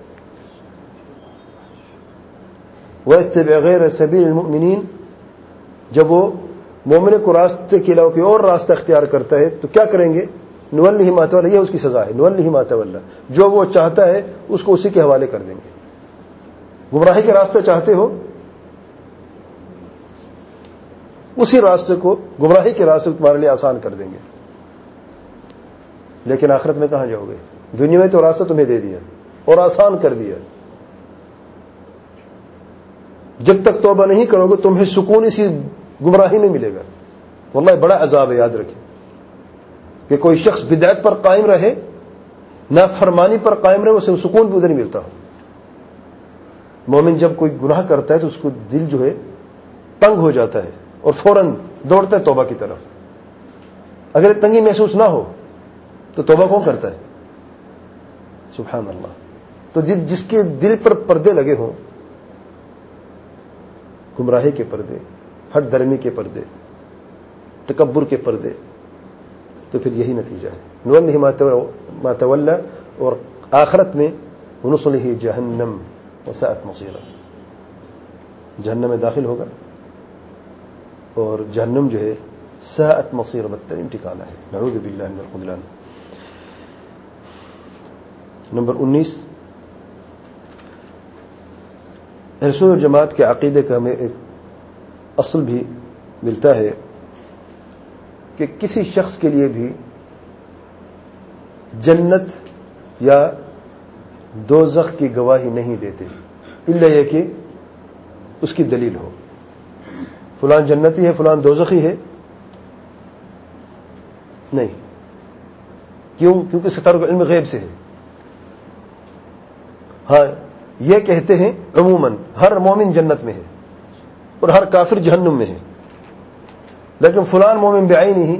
وَيَتَّبِعْ غَيْرَ سَبِيلِ الْمُؤْمِنِينَ، جب وہ مومن کو راستے کے علاوہ کوئی اور راستہ اختیار کرتا ہے تو کیا کریں گے؟ نُوَلِّهِ مَا تَوَلَّى، یہ اس کی سزا ہے، نُوَلِّهِ مَا تَوَلَّى، جو وہ چاہتا ہے اس کو اسی کے حوالے کر دیں گے۔ گمراہی کے راستے چاہتے ہو، اسی راستے کو، گمراہی کے راستے کو تمہارے لیے آسان کر دیں گے، لیکن آخرت میں کہاں جاؤ گے؟ دنیا میں تو راستہ تمہیں دے دیا اور آسان کر دیا، جب تک توبہ نہیں کرو گے تمہیں سکون اسی گمراہی میں ملے گا۔ واللہ بڑا عذاب ہے، یاد رکھیں کہ کوئی شخص بدعت پر قائم رہے، نافرمانی پر قائم رہے، اسے سکون بھی ادھر نہیں ملتا۔ مومن جب کوئی گناہ کرتا ہے تو اس کو دل جو ہے تنگ ہو جاتا ہے اور فوراً دوڑتا ہے توبہ کی طرف۔ اگر تنگی محسوس نہ ہو تو توبہ کون کرتا ہے؟ سبحان اللہ۔ تو جس کے دل پر پردے لگے ہوں، گمراہی کے پردے، ہٹ درمی کے پردے، تکبر کے پردے، تو پھر یہی نتیجہ ہے، نُوَلِّهِ مَا تَوَلَّى، اور آخرت میں وَنُصْلِهِ جَهَنَّمَ وَسَاءَتْ مَصِيرًا، جہنم میں داخل ہوگا، اور جہنم جو ہے ساءت مصیر، بدترین ٹھکانہ ہے، نعوذ باللہ من الخذلان۔ نمبر انیس، اہل سنت والجماعت کے عقیدے کا ہمیں ایک اصل بھی ملتا ہے کہ کسی شخص کے لیے بھی جنت یا دوزخ کی گواہی نہیں دیتے الا یہ کہ اس کی دلیل ہو، فلان جنتی ہے، فلان دوزخی ہے، نہیں، کیوں؟ کیونکہ ستاروں کا علم غیب سے ہے، ہاں یہ کہتے ہیں عموماً ہر مومن جنت میں ہے اور ہر کافر جہنم میں ہے، لیکن فلان مومن بعینہ ہی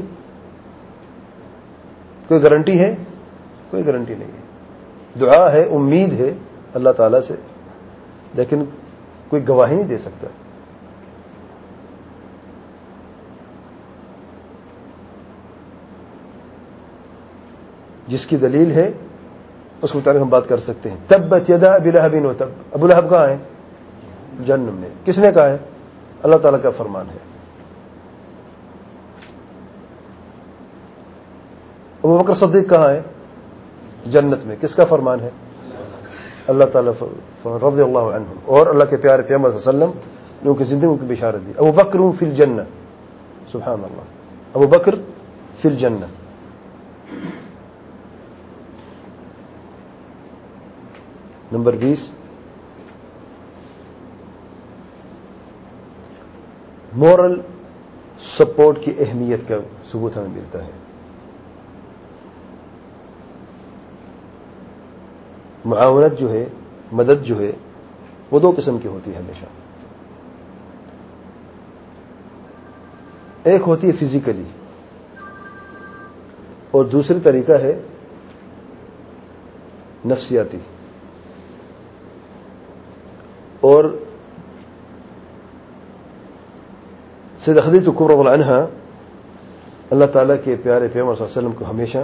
کوئی گارنٹی ہے؟ کوئی گارنٹی نہیں ہے. دعا ہے، امید ہے اللہ تعالی سے، لیکن کوئی گواہی نہیں دے سکتا. جس کی دلیل ہے اس کے مطابق ہم بات کر سکتے ہیں. تبت یدا ابی لہب وتب، ابو لہب کہاں ہے؟ جہنم میں. کس نے کہا ہے؟ اللہ تعالیٰ کا فرمان ہے. ابو بکر صدیق کہاں ہے؟ جنت میں. کس کا فرمان ہے؟ اللہ تعالیٰ رضی اللہ عنہ، اور اللہ کے پیارے پیغمبر صلی اللہ علیہ وسلم نے ان کی زندگی کی بشارت دی. ابو بکر فی الجنہ، سبحان اللہ، ابو بکر فی الجنہ. نمبر بیس، مورل سپورٹ کی اہمیت کا ثبوت ہمیں ملتا ہے. معاونت جو ہے، مدد جو ہے، وہ دو قسم کی ہوتی ہے ہمیشہ. ایک ہوتی ہے فزیکلی اور دوسری طریقہ ہے نفسیاتی. اور سیدہ خدیجہ کبریٰ رضی اللہ عنہا اللہ تعالیٰ کے پیارے پیغمبر صلی اللہ علیہ وسلم کو ہمیشہ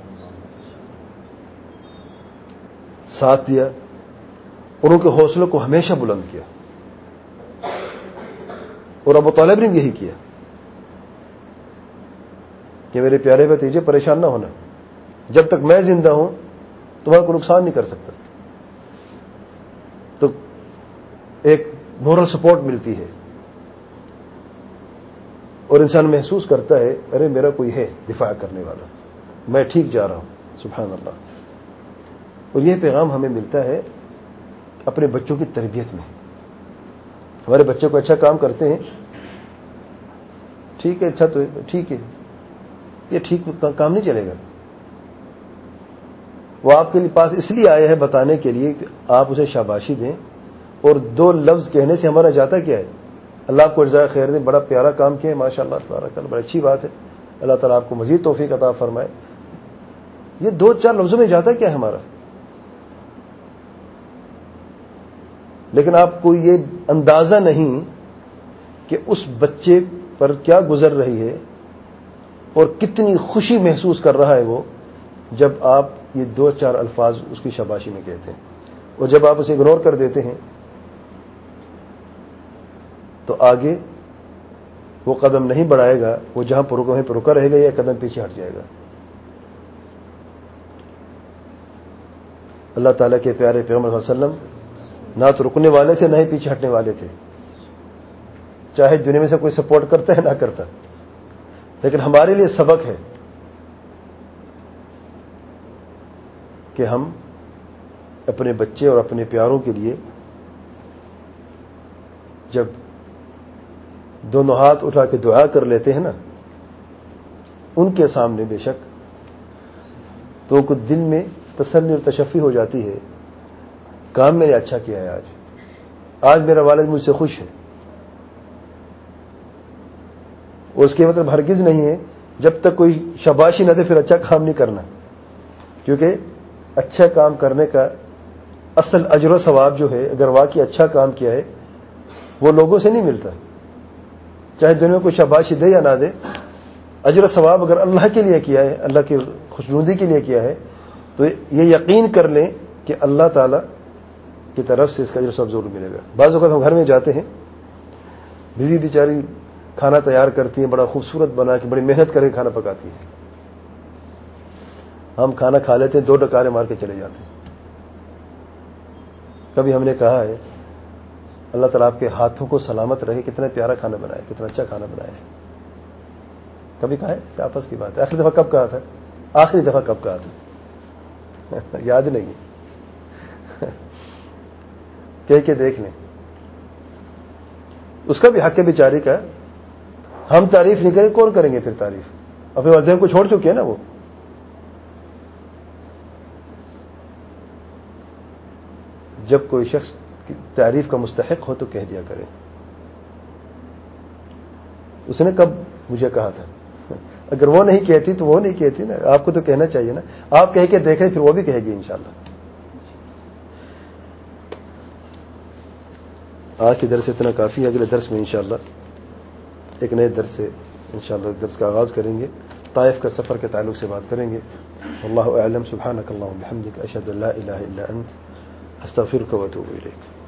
ساتھ دیا اور ان کے حوصلوں کو ہمیشہ بلند کیا. اور ابو طالب نے بھی یہی کیا کہ میرے پیارے بھتیجے پریشان نہ ہونا، جب تک میں زندہ ہوں تمہارا کوئی نقصان نہیں کر سکتا. تو ایک مورل سپورٹ ملتی ہے اور انسان محسوس کرتا ہے ارے میرا کوئی ہے دفاع کرنے والا، میں ٹھیک جا رہا ہوں. سبحان اللہ. اور یہ پیغام ہمیں ملتا ہے اپنے بچوں کی تربیت میں. ہمارے بچے کو اچھا کام کرتے ہیں، ٹھیک ہے، اچھا تو ٹھیک ہے، یہ ٹھیک کام نہیں چلے گا. وہ آپ کے پاس اس لیے آیا ہے بتانے کے لیے کہ آپ اسے شاباشی دیں، اور دو لفظ کہنے سے ہمارا جاتا کیا ہے؟ اللہ آپ کو جزائے خیر دے، بڑا پیارا کام کیا ہے، ماشاء اللہ تبارک اللہ، بڑی اچھی بات ہے، اللہ تعالیٰ آپ کو مزید توفیق عطا فرمائے. یہ دو چار لفظوں میں جاتا کیا ہے ہمارا؟ لیکن آپ کو یہ اندازہ نہیں کہ اس بچے پر کیا گزر رہی ہے اور کتنی خوشی محسوس کر رہا ہے وہ جب آپ یہ دو چار الفاظ اس کی شاباشی میں کہتے ہیں. اور جب آپ اسے اگنور کر دیتے ہیں تو آگے وہ قدم نہیں بڑھائے گا، وہ جہاں پر رکا ہے پر رکا رہے گا یا قدم پیچھے ہٹ جائے گا. اللہ تعالیٰ کے پیارے پیغمبر صلی اللہ علیہ وسلم نہ تو رکنے والے تھے نہ ہی پیچھے ہٹنے والے تھے، چاہے دنیا میں سے کوئی سپورٹ کرتا ہے نہ کرتا. لیکن ہمارے لیے سبق ہے کہ ہم اپنے بچے اور اپنے پیاروں کے لیے جب دونوں ہاتھ اٹھا کے دعا کر لیتے ہیں نا ان کے سامنے، بے شک تو ان کو دل میں تسلی اور تشفی ہو جاتی ہے، کام میں نے اچھا کیا ہے، آج آج میرا والد مجھ سے خوش ہے. اور اس کے مطلب ہرگز نہیں ہے جب تک کوئی شاباشی نہ دے پھر اچھا کام نہیں کرنا، کیونکہ اچھا کام کرنے کا اصل اجر و ثواب جو ہے، اگر واقعی اچھا کام کیا ہے، وہ لوگوں سے نہیں ملتا. چاہے دنیا میں کوئی شاباشی دے یا نہ دے، اجر و ثواب اگر اللہ کے لیے کیا ہے، اللہ کی خوشنودی کے لیے کیا ہے، تو یہ یقین کر لیں کہ اللہ تعالی کی طرف سے اس کا اجر و ثواب ضرور ملے گا. بعض اوقات ہم گھر میں جاتے ہیں، بیوی بیچاری کھانا تیار کرتی ہیں، بڑا خوبصورت بنا کے بڑی محنت کر کے کھانا پکاتی ہے، ہم کھانا کھا لیتے ہیں، دو ڈکارے مار کے چلے جاتے ہیں. کبھی ہم نے کہا ہے اللہ تعالیٰ آپ کے ہاتھوں کو سلامت رہے، کتنا پیارا کھانا بنایا، کتنا اچھا کھانا بنایا ہے؟ کبھی کہا ہے؟ آپس کی بات ہے. آخری دفعہ کب کہا تھا؟ آخری دفعہ کب کہا تھا؟ یاد نہیں ہے. کہہ کے دیکھ لیں. اس کا بھی حق ہے بیچاری کا. ہم تعریف نہیں کریں، کون کریں گے پھر تعریف؟ اپنے والدین کو چھوڑ چکے ہیں نا وہ. جب کوئی شخص تعریف کا مستحق ہو تو کہہ دیا کرے. اس نے کب مجھے کہا تھا؟ اگر وہ نہیں کہتی تو وہ نہیں کہتی نا, آپ کو تو کہنا چاہیے نا. آپ کہہ کے دیکھیں پھر وہ بھی کہے گی انشاءاللہ. آج کے درس اتنا کافی ہے. اگلے درس میں انشاءاللہ ایک نئے درس سے انشاءاللہ درس کا آغاز کریں گے. طائف کا سفر کے تعلق سے بات کریں گے. واللہ اعلم. سبحانک اللہم وبحمدک اشہد ان لا الہ الا انت استغفرک واتوب الیک.